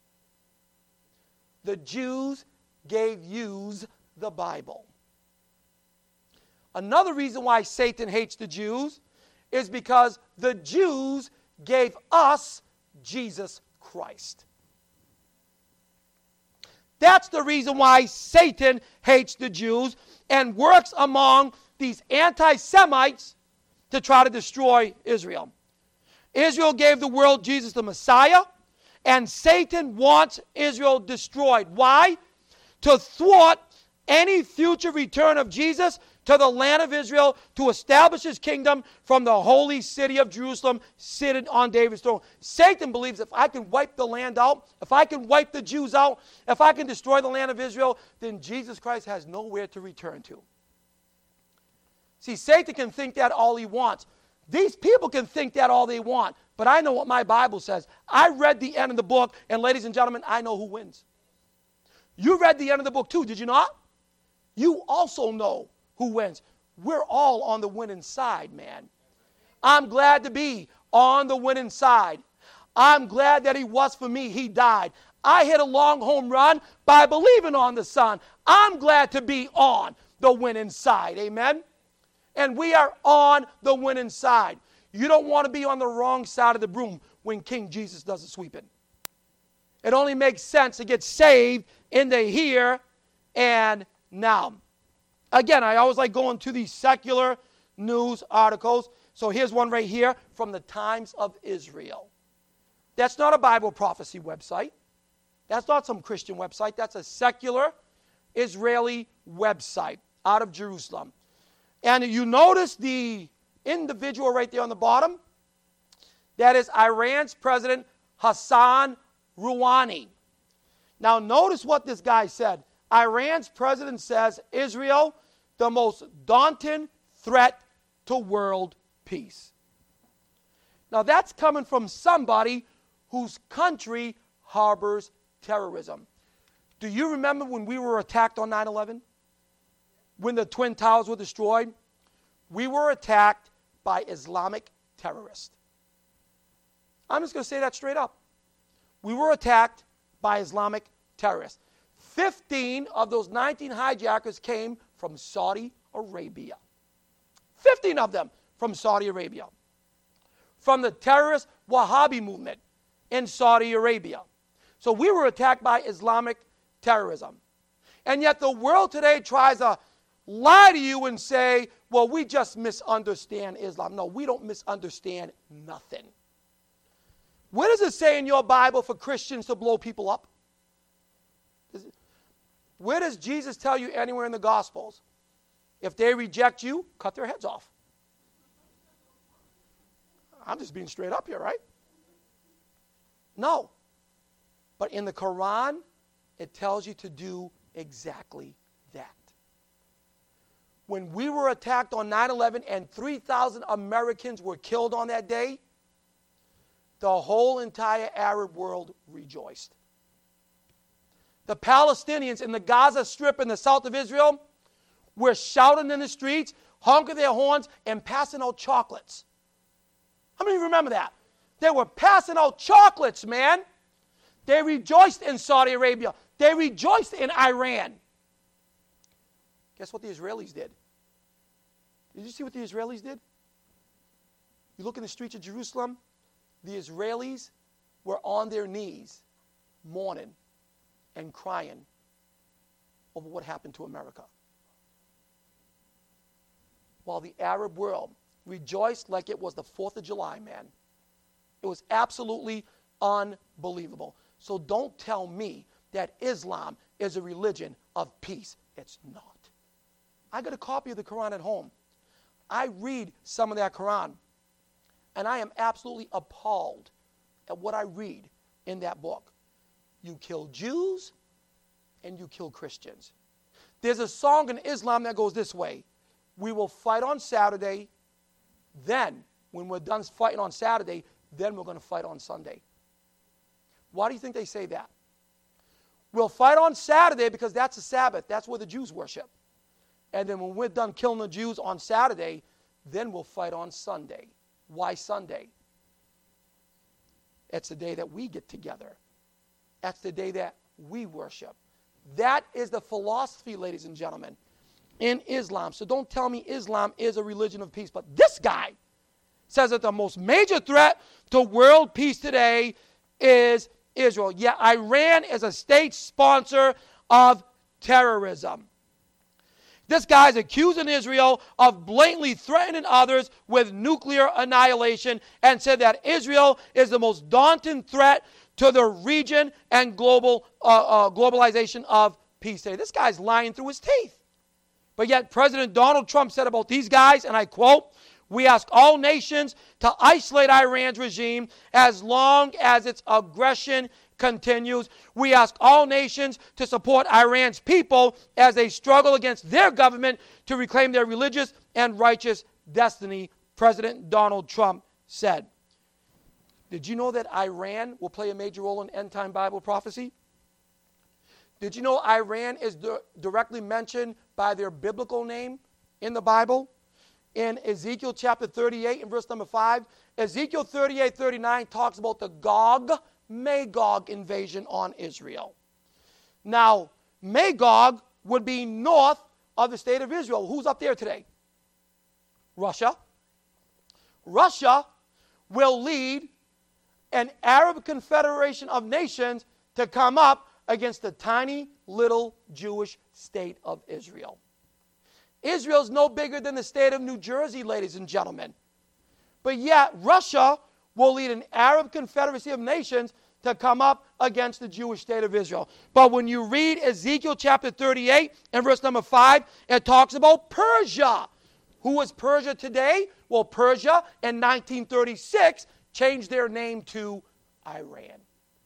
The Jews gave you the Bible. Another reason why Satan hates the Jews is because the Jews gave us Jesus Christ. That's the reason why Satan hates the Jews and works among these anti-Semites to try to destroy Israel. Israel gave the world Jesus the Messiah, and Satan wants Israel destroyed. Why? To thwart any future return of Jesus to the land of Israel to establish his kingdom from the holy city of Jerusalem, seated on David's throne. Satan believes if I can wipe the land out, if I can wipe the Jews out, if I can destroy the land of Israel, then Jesus Christ has nowhere to return to. See, Satan can think that all he wants. These people can think that all they want. But I know what my Bible says. I read the end of the book, and ladies and gentlemen, I know who wins. You read the end of the book too, did you not? You also know who wins. We're all on the winning side, man. I'm glad to be on the winning side. I'm glad that he was for me. He died. I hit a long home run by believing on the Son. I'm glad to be on the winning side. Amen? And we are on the winning side. You don't want to be on the wrong side of the broom when King Jesus does the sweeping. It only makes sense to get saved in the here and now. Again, I always like going to these secular news articles. So here's one right here from the Times of Israel. That's not a Bible prophecy website. That's not some Christian website. That's a secular Israeli website out of Jerusalem. And you notice the individual right there on the bottom? That is Iran's President Hassan Rouhani. Now notice what this guy said. Iran's president says Israel, the most daunting threat to world peace. Now that's coming from somebody whose country harbors terrorism. Do you remember when we were attacked on 9/11? When the Twin Towers were destroyed? We were attacked by Islamic terrorists. I'm just going to say that straight up. We were attacked by Islamic terrorists. 15 of those 19 hijackers came from Saudi Arabia. 15 of them from Saudi Arabia. From the terrorist Wahhabi movement in Saudi Arabia. So we were attacked by Islamic terrorism. And yet the world today tries to lie to you and say, well, we just misunderstand Islam. No, we don't misunderstand nothing. What does it say in your Bible for Christians to blow people up? Where does Jesus tell you anywhere in the Gospels? If they reject you, cut their heads off. I'm just being straight up here, right? No. But in the Quran, it tells you to do exactly that. When we were attacked on 9/11 and 3,000 Americans were killed on that day, the whole entire Arab world rejoiced. The Palestinians in the Gaza Strip in the south of Israel were shouting in the streets, honking their horns, and passing out chocolates. How many of you remember that? They were passing out chocolates, man. They rejoiced in Saudi Arabia. They rejoiced in Iran. Guess what the Israelis did? Did you see what the Israelis did? You look in the streets of Jerusalem, the Israelis were on their knees mourning and crying over what happened to America. While the Arab world rejoiced like it was the 4th of July, man. It was absolutely unbelievable. So don't tell me that Islam is a religion of peace. It's not. I got a copy of the Quran at home. I read some of that Quran, and I am absolutely appalled at what I read in that book. You kill Jews, and you kill Christians. There's a song in Islam that goes this way. We will fight on Saturday, then, when we're done fighting on Saturday, then we're going to fight on Sunday. Why do you think they say that? We'll fight on Saturday because that's the Sabbath. That's where the Jews worship. And then when we're done killing the Jews on Saturday, then we'll fight on Sunday. Why Sunday? It's the day that we get together. That's the day that we worship. That is the philosophy, ladies and gentlemen, in Islam. So don't tell me Islam is a religion of peace. But this guy says that the most major threat to world peace today is Israel. Yeah, Iran is a state sponsor of terrorism. This guy's accusing Israel of blatantly threatening others with nuclear annihilation and said that Israel is the most daunting threat to the region and globalization of peace today. This guy's lying through his teeth. But yet President Donald Trump said about these guys, and I quote, "We ask all nations to isolate Iran's regime as long as its aggression continues. We ask all nations to support Iran's people as they struggle against their government to reclaim their religious and righteous destiny," President Donald Trump said. Did you know that Iran will play a major role in end-time Bible prophecy? Did you know Iran is directly mentioned by their biblical name in the Bible? In Ezekiel chapter 38 and verse number 5, Ezekiel 38:39 talks about the Gog-Magog invasion on Israel. Now, Magog would be north of the state of Israel. Who's up there today? Russia. Russia will lead an Arab confederation of nations to come up against the tiny little Jewish state of Israel. Israel's no bigger than the state of New Jersey, ladies and gentlemen. But yet, Russia will lead an Arab confederacy of nations to come up against the Jewish state of Israel. But when you read Ezekiel chapter 38 and verse number 5, it talks about Persia. Who was Persia today? Well, Persia in 1936 changed their name to Iran.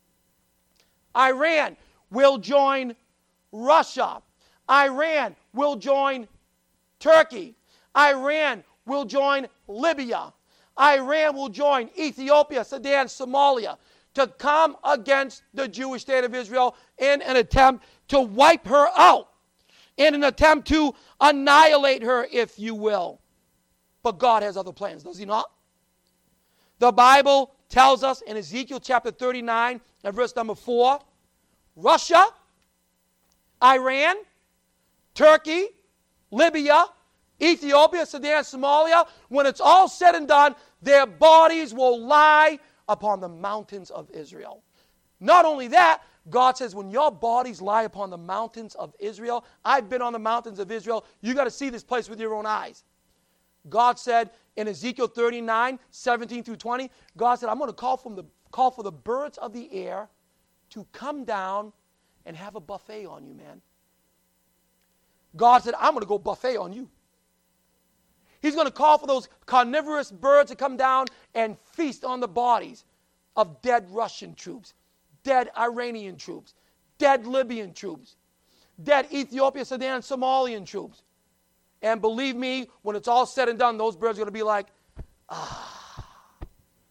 Iran will join Russia. Iran will join Turkey. Iran will join Libya. Iran will join Ethiopia, Sudan, Somalia to come against the Jewish state of Israel in an attempt to wipe her out, in an attempt to annihilate her, if you will. But God has other plans, does he not? The Bible tells us in Ezekiel chapter 39 and verse number 4, Russia, Iran, Turkey, Libya, Ethiopia, Sudan, Somalia, when it's all said and done, their bodies will lie upon the mountains of Israel. Not only that, God says, when your bodies lie upon the mountains of Israel, I've been on the mountains of Israel, you got to see this place with your own eyes. God said in Ezekiel 39, 17 through 20, God said, I'm going to call for the birds of the air to come down and have a buffet on you, man. God said, I'm going to go buffet on you. He's going to call for those carnivorous birds to come down and feast on the bodies of dead Russian troops, dead Iranian troops, dead Libyan troops, dead Ethiopia, Sudan, Somalian troops. And believe me, when it's all said and done, those birds are going to be like,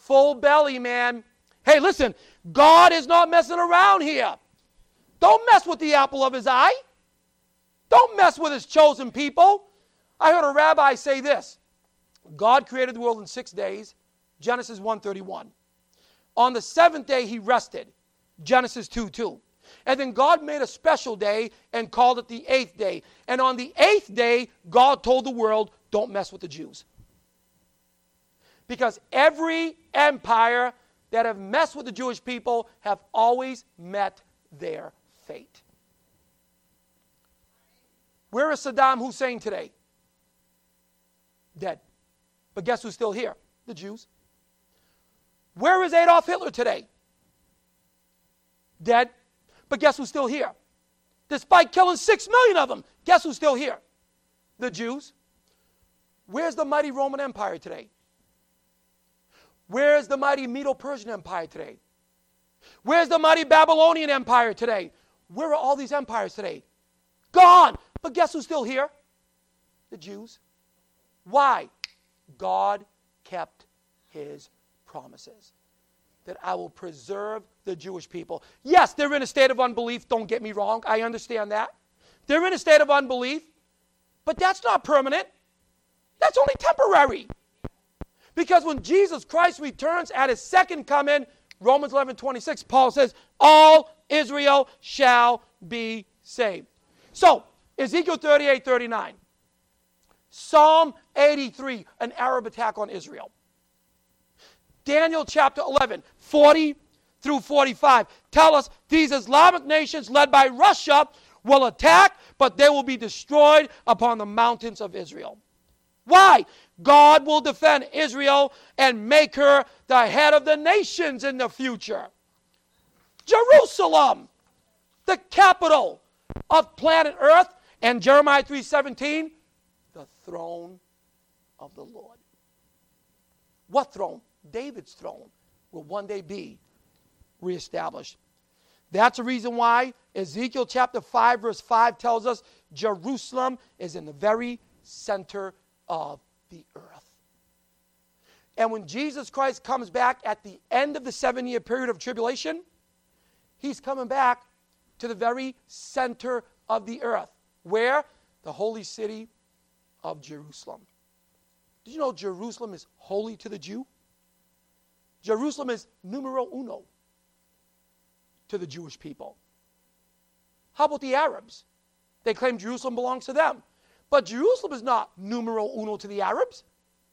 Full belly, man. Hey, listen, God is not messing around here. Don't mess with the apple of his eye. Don't mess with his chosen people. I heard a rabbi say this. God created the world in 6 days, Genesis 1:31. On the seventh day, he rested, Genesis 2:2. And then God made a special day and called it the eighth day. And on the eighth day, God told the world, don't mess with the Jews. Because every empire that have messed with the Jewish people have always met their fate. Where is Saddam Hussein today? Dead. But guess who's still here? The Jews. Where is Adolf Hitler today? Dead. But guess who's still here? Despite killing 6 million of them, guess who's still here? The Jews. Where's the mighty Roman Empire today? Where's the mighty Medo-Persian Empire today? Where's the mighty Babylonian Empire today? Where are all these empires today? Gone. But guess who's still here? The Jews. Why? God kept his promises. That I will preserve the Jewish people. Yes, they're in a state of unbelief. Don't get me wrong. I understand that. They're in a state of unbelief. But that's not permanent. That's only temporary. Because when Jesus Christ returns at his second coming, Romans 11:26, Paul says, all Israel shall be saved. So, Ezekiel 38:39. Psalm 83, an Arab attack on Israel. Daniel chapter 11, 40 through 45 tell us these Islamic nations led by Russia will attack, but they will be destroyed upon the mountains of Israel. Why? God will defend Israel and make her the head of the nations in the future. Jerusalem, the capital of planet Earth, and Jeremiah 3:17, the throne of the Lord. What throne? David's throne will one day be reestablished. That's the reason why Ezekiel chapter 5 verse 5 tells us Jerusalem is in the very center of the earth. And when Jesus Christ comes back at the end of the 7-year period of tribulation, he's coming back to the very center of the earth. Where? The holy city of Jerusalem. Did you know Jerusalem is holy to the Jew? Jerusalem is numero uno to the Jewish people. How about the Arabs? They claim Jerusalem belongs to them. But Jerusalem is not numero uno to the Arabs.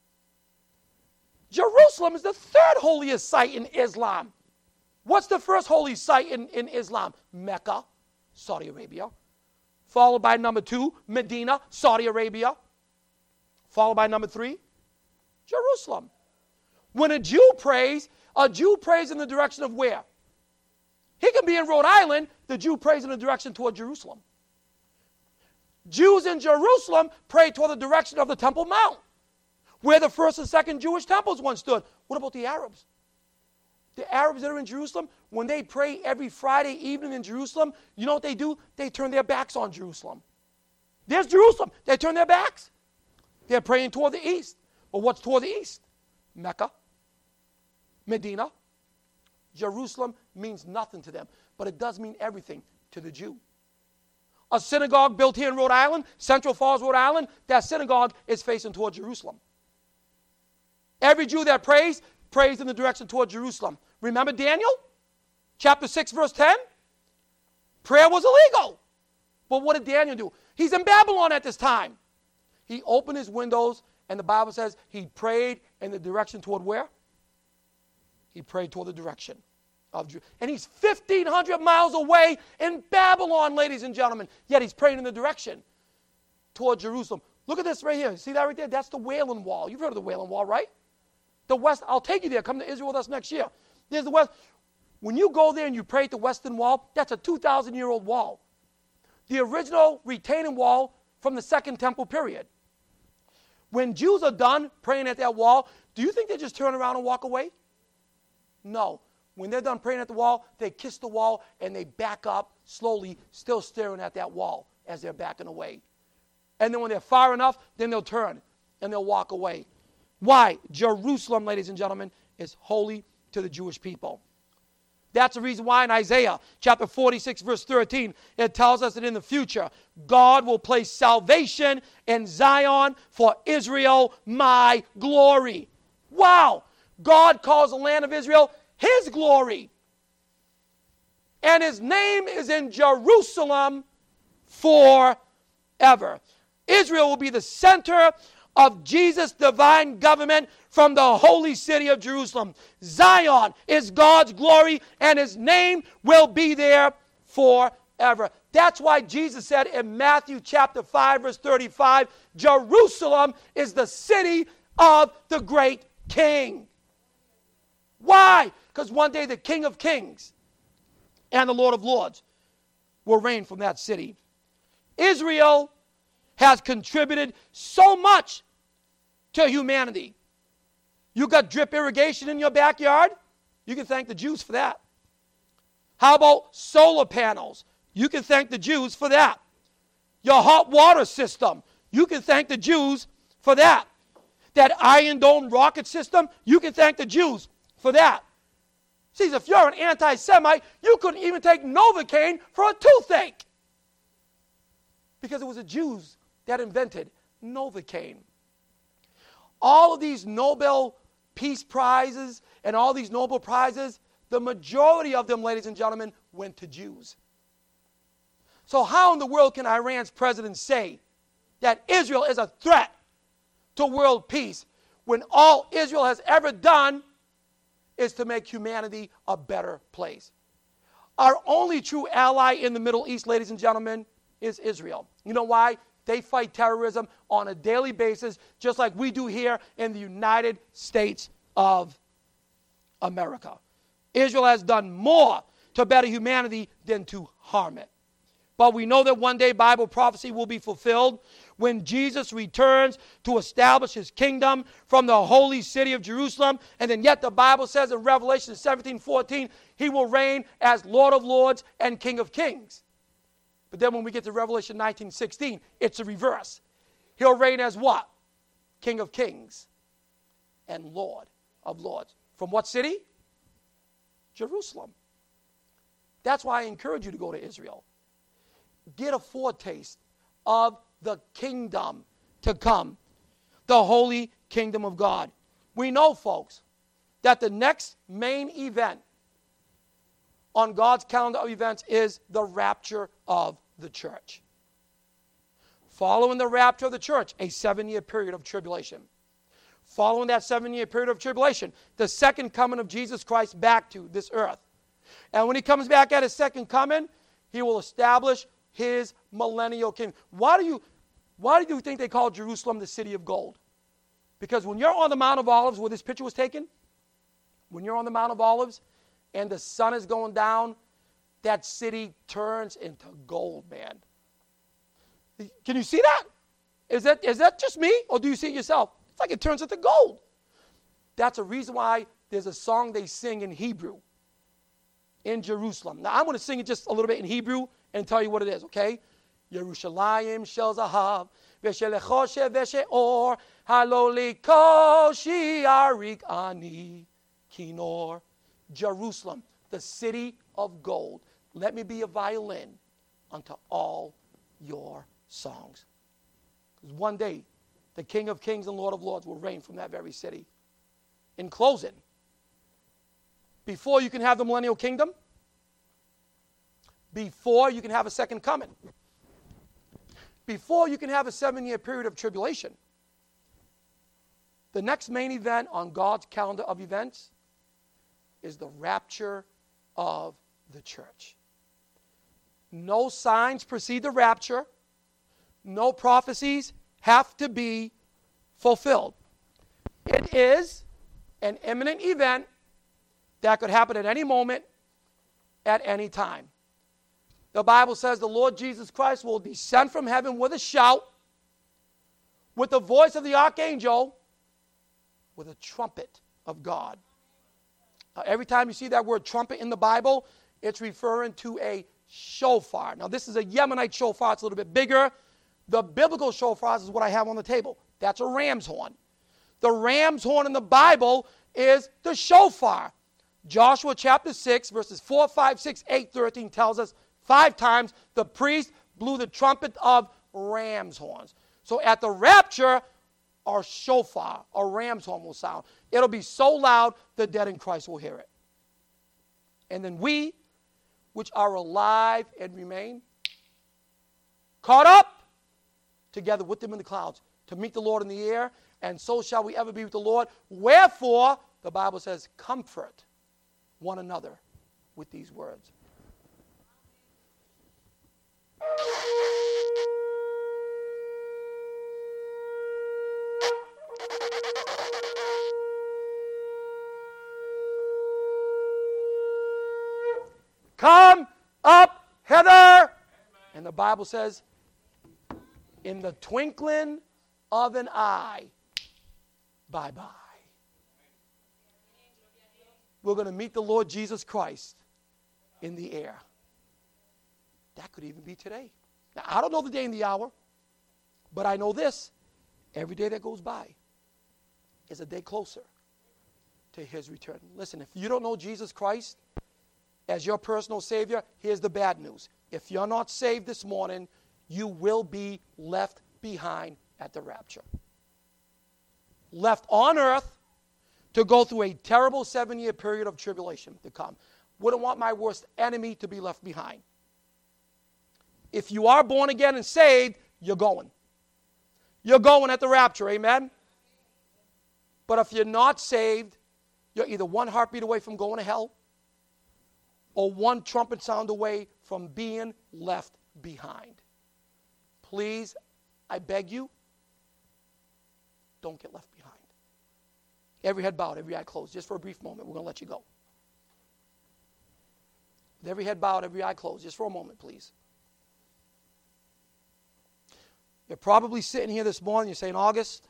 Jerusalem is the third holiest site in Islam. What's the first holy site in Islam? Mecca, Saudi Arabia. Followed by number 2, Medina, Saudi Arabia. Followed by number 3, Jerusalem. When a Jew prays in the direction of where? He can be in Rhode Island, the Jew prays in the direction toward Jerusalem. Jews in Jerusalem pray toward the direction of the Temple Mount, where the first and second Jewish temples once stood. What about the Arabs? The Arabs that are in Jerusalem, when they pray every Friday evening in Jerusalem, you know what they do? They turn their backs on Jerusalem. There's Jerusalem. They turn their backs. They're praying toward the east. But what's toward the east? Mecca, Medina. Jerusalem means nothing to them, but it does mean everything to the Jew. A synagogue built here in Rhode Island, Central Falls, Rhode Island, that synagogue is facing toward Jerusalem. Every Jew that prays in the direction toward Jerusalem. Remember Daniel? Chapter 6, verse 10? Prayer was illegal. But what did Daniel do? He's in Babylon at this time. He opened his windows, and the Bible says he prayed in the direction toward where? He prayed toward the direction of Jerusalem. And he's 1,500 miles away in Babylon, ladies and gentlemen. Yet he's praying in the direction toward Jerusalem. Look at this right here. See that right there? That's the Wailing Wall. You've heard of the Wailing Wall, right? The west, I'll take you there. Come to Israel with us next year. There's the west. When you go there and you pray at the Western Wall, that's a 2,000-year-old wall. The original retaining wall from the Second Temple period. When Jews are done praying at that wall, do you think they just turn around and walk away? No. When they're done praying at the wall, they kiss the wall and they back up slowly, still staring at that wall as they're backing away. And then when they're far enough, then they'll turn and they'll walk away. Why? Jerusalem, ladies and gentlemen, is holy to the Jewish people. That's the reason why in Isaiah chapter 46, verse 13, it tells us that in the future, God will place salvation in Zion for Israel, my glory. Wow! God calls the land of Israel his glory. And his name is in Jerusalem forever. Israel will be the center of Jesus' divine government from the holy city of Jerusalem. Zion is God's glory, and his name will be there forever. That's why Jesus said in Matthew chapter 5, verse 35, Jerusalem is the city of the great King. Why? Because one day the King of Kings and the Lord of Lords will reign from that city. Israel has contributed so much to humanity. You got drip irrigation in your backyard? You can thank the Jews for that. How about solar panels? You can thank the Jews for that. Your hot water system, you can thank the Jews for that. That Iron Dome rocket system, you can thank the Jews for that. See, if you're an anti-Semite, you couldn't even take Novocaine for a toothache. Because it was the Jews that invented Novocaine. All of these Nobel Peace Prizes and all these Nobel Prizes, the majority of them, ladies and gentlemen, went to Jews. So how in the world can Iran's president say that Israel is a threat to world peace when all Israel has ever done is to make humanity a better place? Our only true ally in the Middle East, ladies and gentlemen, is Israel. You know why? They fight terrorism on a daily basis, just like we do here in the United States of America. Israel has done more to better humanity than to harm it. But we know that one day Bible prophecy will be fulfilled when Jesus returns to establish his kingdom from the holy city of Jerusalem. And then yet the Bible says in Revelation 17:14, he will reign as Lord of Lords and King of Kings. But then when we get to Revelation 19:16, it's the reverse. He'll reign as what? King of Kings and Lord of Lords. From what city? Jerusalem. That's why I encourage you to go to Israel. Get a foretaste of the kingdom to come, the holy kingdom of God. We know, folks, that the next main event on God's calendar of events is the rapture of the church. Following the rapture of the church, a 7-year period of tribulation. Following that 7-year period of tribulation, the second coming of Jesus Christ back to this earth. And when he comes back at his second coming, he will establish his millennial kingdom. Why do you think they call Jerusalem the city of gold? Because when you're on the Mount of Olives where this picture was taken, when you're on the Mount of Olives and the sun is going down, that city turns into gold, man. Can you see that? Is that just me, or do you see it yourself? It's like it turns into gold. That's a reason why there's a song they sing in Hebrew in Jerusalem. Now, I'm going to sing it just a little bit in Hebrew and tell you what it is, okay? Yerushalayim shel zahav v'shel choshev v'she'or haloli koshi arik ani kinor. Jerusalem, the city of gold. Let me be a violin unto all your songs. Because one day, the King of Kings and Lord of Lords will reign from that very city. In closing, before you can have the millennial kingdom, before you can have a second coming, before you can have a 7-year period of tribulation, the next main event on God's calendar of events is the rapture of the church. No signs precede the rapture. No prophecies have to be fulfilled. It is an imminent event that could happen at any moment, at any time. The Bible says the Lord Jesus Christ will descend from heaven with a shout, with the voice of the archangel, with a trumpet of God. Every time you see that word trumpet in the Bible, it's referring to a shofar. Now, this is a Yemenite shofar. It's a little bit bigger. The biblical shofar is what I have on the table. That's a ram's horn. The ram's horn in the Bible is the shofar. Joshua chapter 6, verses 4, 5, 6, 8, 13 tells us 5 times the priest blew the trumpet of ram's horns. So at the rapture, our shofar, our ram's horn will sound. It'll be so loud, the dead in Christ will hear it. And then we, which are alive and remain, caught up together with them in the clouds to meet the Lord in the air, and so shall we ever be with the Lord. Wherefore, the Bible says, comfort one another with these words. Come up hither. And the Bible says, in the twinkling of an eye, bye-bye. We're going to meet the Lord Jesus Christ in the air. That could even be today. Now, I don't know the day and the hour, but I know this. Every day that goes by is a day closer to his return. Listen, if you don't know Jesus Christ as your personal Savior, here's the bad news. If you're not saved this morning, you will be left behind at the rapture. Left on earth to go through a terrible 7-year period of tribulation to come. Wouldn't want my worst enemy to be left behind. If you are born again and saved, you're going. You're going at the rapture, amen? But if you're not saved, you're either one heartbeat away from going to hell or one trumpet sound away from being left behind. Please, I beg you, don't get left behind. Every head bowed, every eye closed. Just for a brief moment, we're going to let you go. With every head bowed, every eye closed, just for a moment, please. You're probably sitting here this morning, you're saying, August,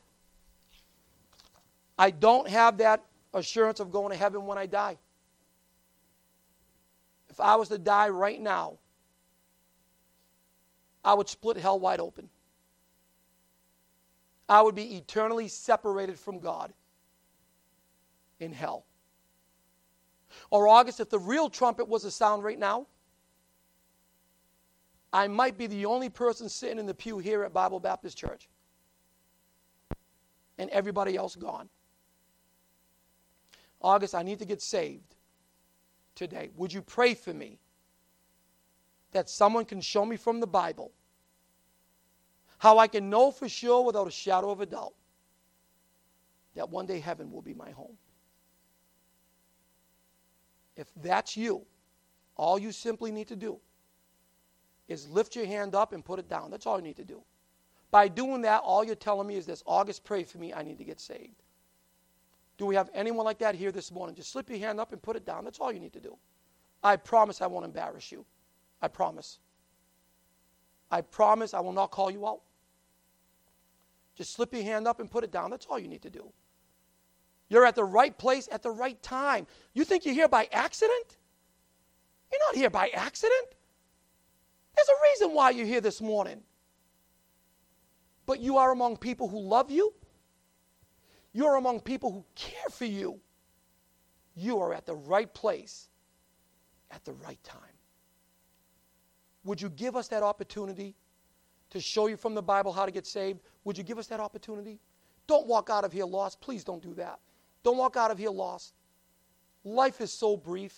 I don't have that assurance of going to heaven when I die. If I was to die right now, I would split hell wide open. I would be eternally separated from God in hell. Or August, if the real trumpet was to sound right now, I might be the only person sitting in the pew here at Bible Baptist Church. And everybody else gone. August, I need to get saved today. Would you pray for me that someone can show me from the Bible how I can know for sure without a shadow of a doubt that one day heaven will be my home? If that's you, all you simply need to do is lift your hand up and put it down. That's all you need to do. By doing that, all you're telling me is this: August, pray for me, I need to get saved. Do we have anyone like that here this morning? Just slip your hand up and put it down. That's all you need to do. I promise I won't embarrass you. I promise. I promise I will not call you out. Just slip your hand up and put it down. That's all you need to do. You're at the right place at the right time. You think you're here by accident? You're not here by accident. There's a reason why you're here this morning. But you are among people who love you. You're among people who care for you. You are at the right place at the right time. Would you give us that opportunity to show you from the Bible how to get saved? Would you give us that opportunity? Don't walk out of here lost. Please don't do that. Don't walk out of here lost. Life is so brief.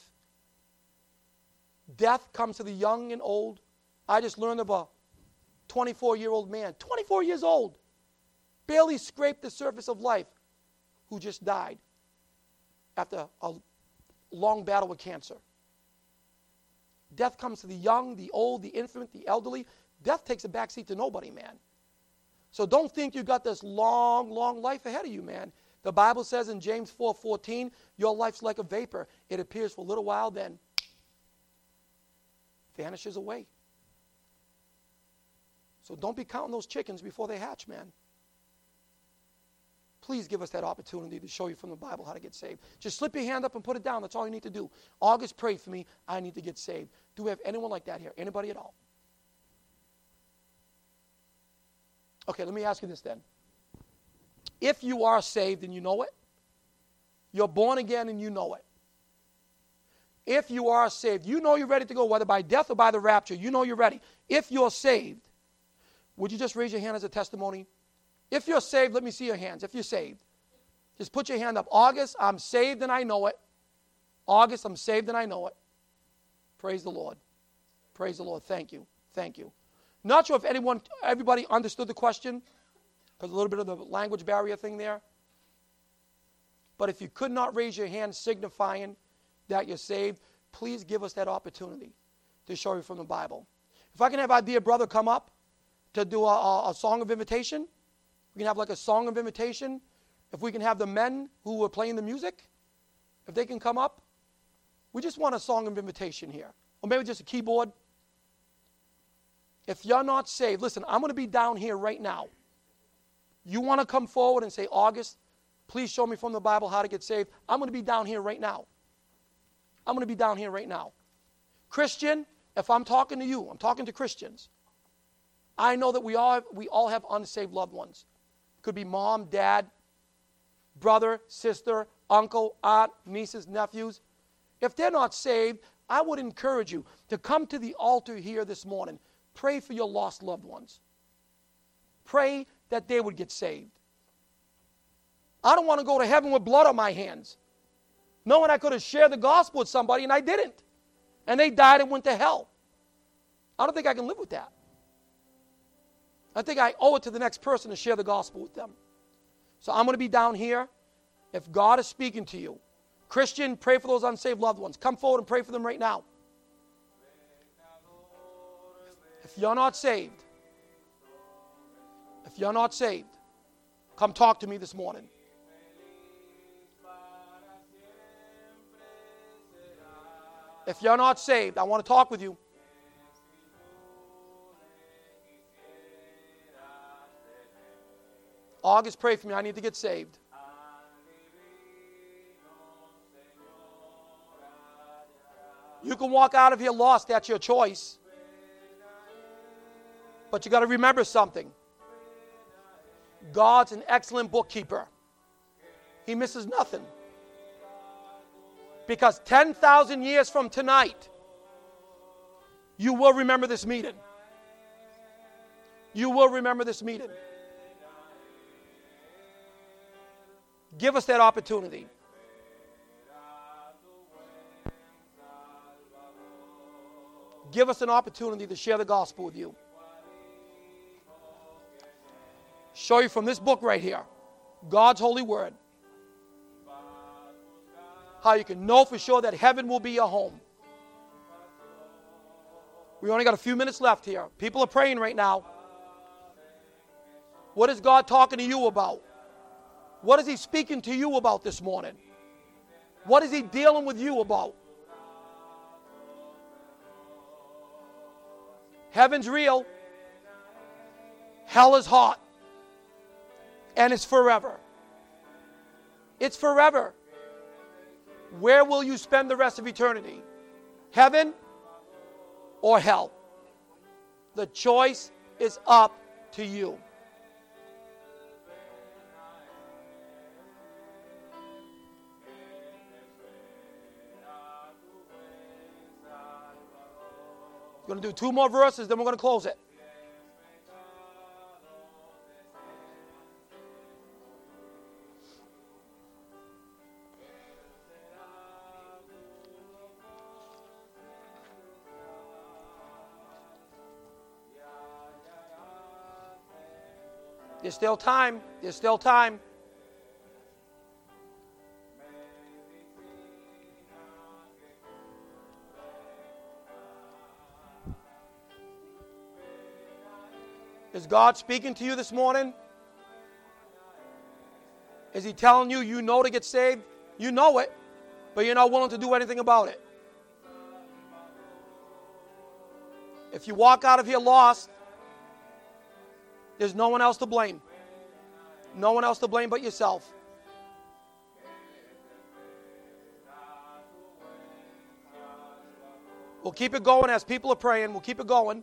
Death comes to the young and old. I just learned of a 24-year-old man, 24 years old, barely scraped the surface of life, who just died after a long battle with cancer. Death comes to the young, the old, the infant, the elderly. Death takes a backseat to nobody, man. So don't think you got this long, long life ahead of you, man. The Bible says in James 4:14, your life's like a vapor. It appears for a little while, then vanishes away. So don't be counting those chickens before they hatch, man. Please give us that opportunity to show you from the Bible how to get saved. Just slip your hand up and put it down. That's all you need to do. August, pray for me. I need to get saved. Do we have anyone like that here? Anybody at all? Okay, let me ask you this then. If you are saved and you know it, You're born again and you know it. If you are saved, you know you're ready to go, whether by death or by the rapture. You know you're ready. If you're saved, would you just raise your hand as a testimony? If you're saved, let me see your hands. If you're saved, just put your hand up. August, I'm saved and I know it. August, I'm saved and I know it. Praise the Lord. Praise the Lord. Thank you. Thank you. Not sure if everybody understood the question, because a little bit of the language barrier thing there. But if you could not raise your hand signifying that you're saved, please give us that opportunity to show you from the Bible. If I can have our dear brother come up to do a song of invitation, we can have like a song of invitation. If we can have the men who are playing the music, if they can come up, we just want a song of invitation here. Or maybe just a keyboard. If you're not saved, listen, I'm going to be down here right now. You want to come forward and say, August, please show me from the Bible how to get saved. I'm going to be down here right now. I'm going to be down here right now. Christian, if I'm talking to you, I'm talking to Christians. I know that we all have unsaved loved ones. Could be mom, dad, brother, sister, uncle, aunt, nieces, nephews. If they're not saved, I would encourage you to come to the altar here this morning. Pray for your lost loved ones. Pray that they would get saved. I don't want to go to heaven with blood on my hands, knowing I could have shared the gospel with somebody and I didn't. And they died and went to hell. I don't think I can live with that. I think I owe it to the next person to share the gospel with them. So I'm going to be down here. If God is speaking to you, Christian, pray for those unsaved loved ones. Come forward and pray for them right now. If you're not saved, come talk to me this morning. If you're not saved, I want to talk with you. August, pray for me. I need to get saved. You can walk out of here lost. That's your choice. But you got to remember something. God's an excellent bookkeeper. He misses nothing. Because 10,000 years from tonight, you will remember this meeting. You will remember this meeting. Give us that opportunity. Give us an opportunity to share the gospel with you. Show you from this book right here, God's holy word, how you can know for sure that heaven will be your home. We only got a few minutes left here. People are praying right now. What is God talking to you about? What is He speaking to you about this morning? What is He dealing with you about? Heaven's real. Hell is hot. And it's forever. It's forever. Where will you spend the rest of eternity? Heaven or hell? The choice is up to you. We're going to do 2 more verses, then we're going to close it. There's still time. There's still time. Is God speaking to you this morning? Is He telling you, you know to get saved? You know it, but you're not willing to do anything about it. If you walk out of here lost, there's no one else to blame. No one else to blame but yourself. We'll keep it going as people are praying. We'll keep it going.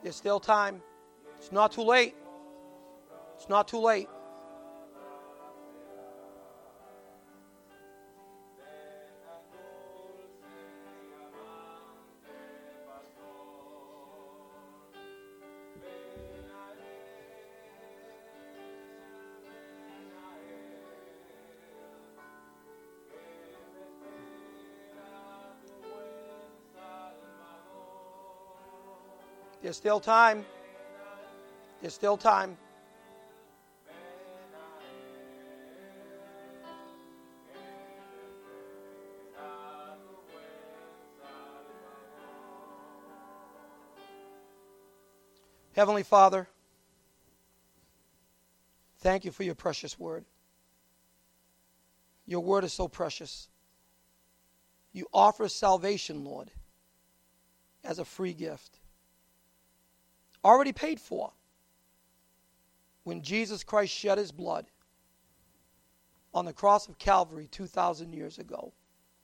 There's still time. It's not too late. It's not too late. There's still time. There's still time. Heavenly Father, thank you for your precious word. Your word is so precious. You offer salvation, Lord, as a free gift. Already paid for when Jesus Christ shed his blood on the cross of Calvary 2,000 years ago.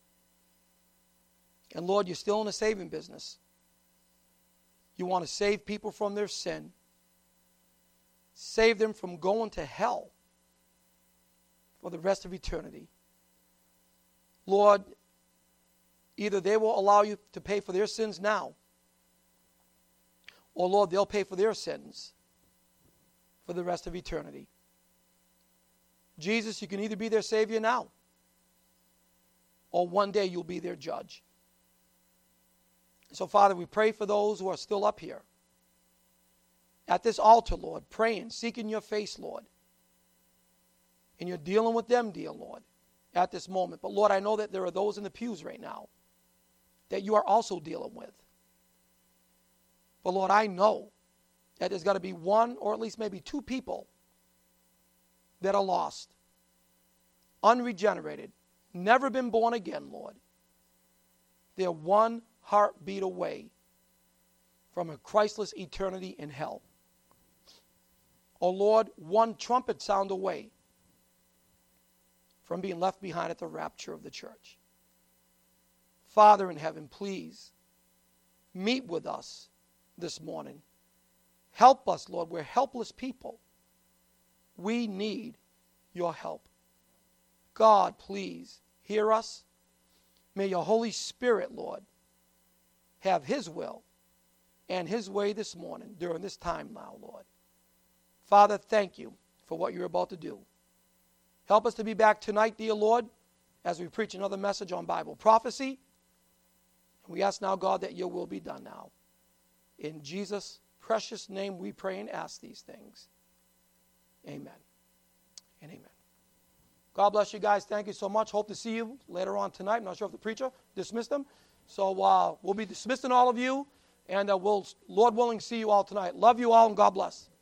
And Lord, you're still in the saving business. You want to save people from their sin. Save them from going to hell for the rest of eternity. Lord, either they will allow you to pay for their sins now, or Lord, they'll pay for their sins for the rest of eternity. Jesus, you can either be their Savior now, or one day you'll be their judge. So, Father, we pray for those who are still up here at this altar, Lord, praying, seeking your face, Lord. And you're dealing with them, dear Lord, at this moment. But, Lord, I know that there are those in the pews right now that you are also dealing with. But, Lord, I know that there's got to be one or at least maybe two people that are lost, unregenerated, never been born again, Lord. They're one heartbeat away from a Christless eternity in hell. Oh, Lord, one trumpet sound away from being left behind at the rapture of the church. Father in heaven, please meet with us this morning. Help us, Lord. We're helpless people. We need your help. God, please hear us. May your Holy Spirit, Lord, have his will and his way this morning during this time now, Lord. Father, thank you for what you're about to do. Help us to be back tonight, dear Lord, as we preach another message on Bible prophecy. We ask now, God, that your will be done now. In Jesus' precious name we pray and ask these things. Amen and amen. God bless you guys. Thank you so much. Hope to see you later on tonight. I'm not sure if the preacher dismissed them. So we'll be dismissing all of you, and we'll, Lord willing, see you all tonight. Love you all, and God bless.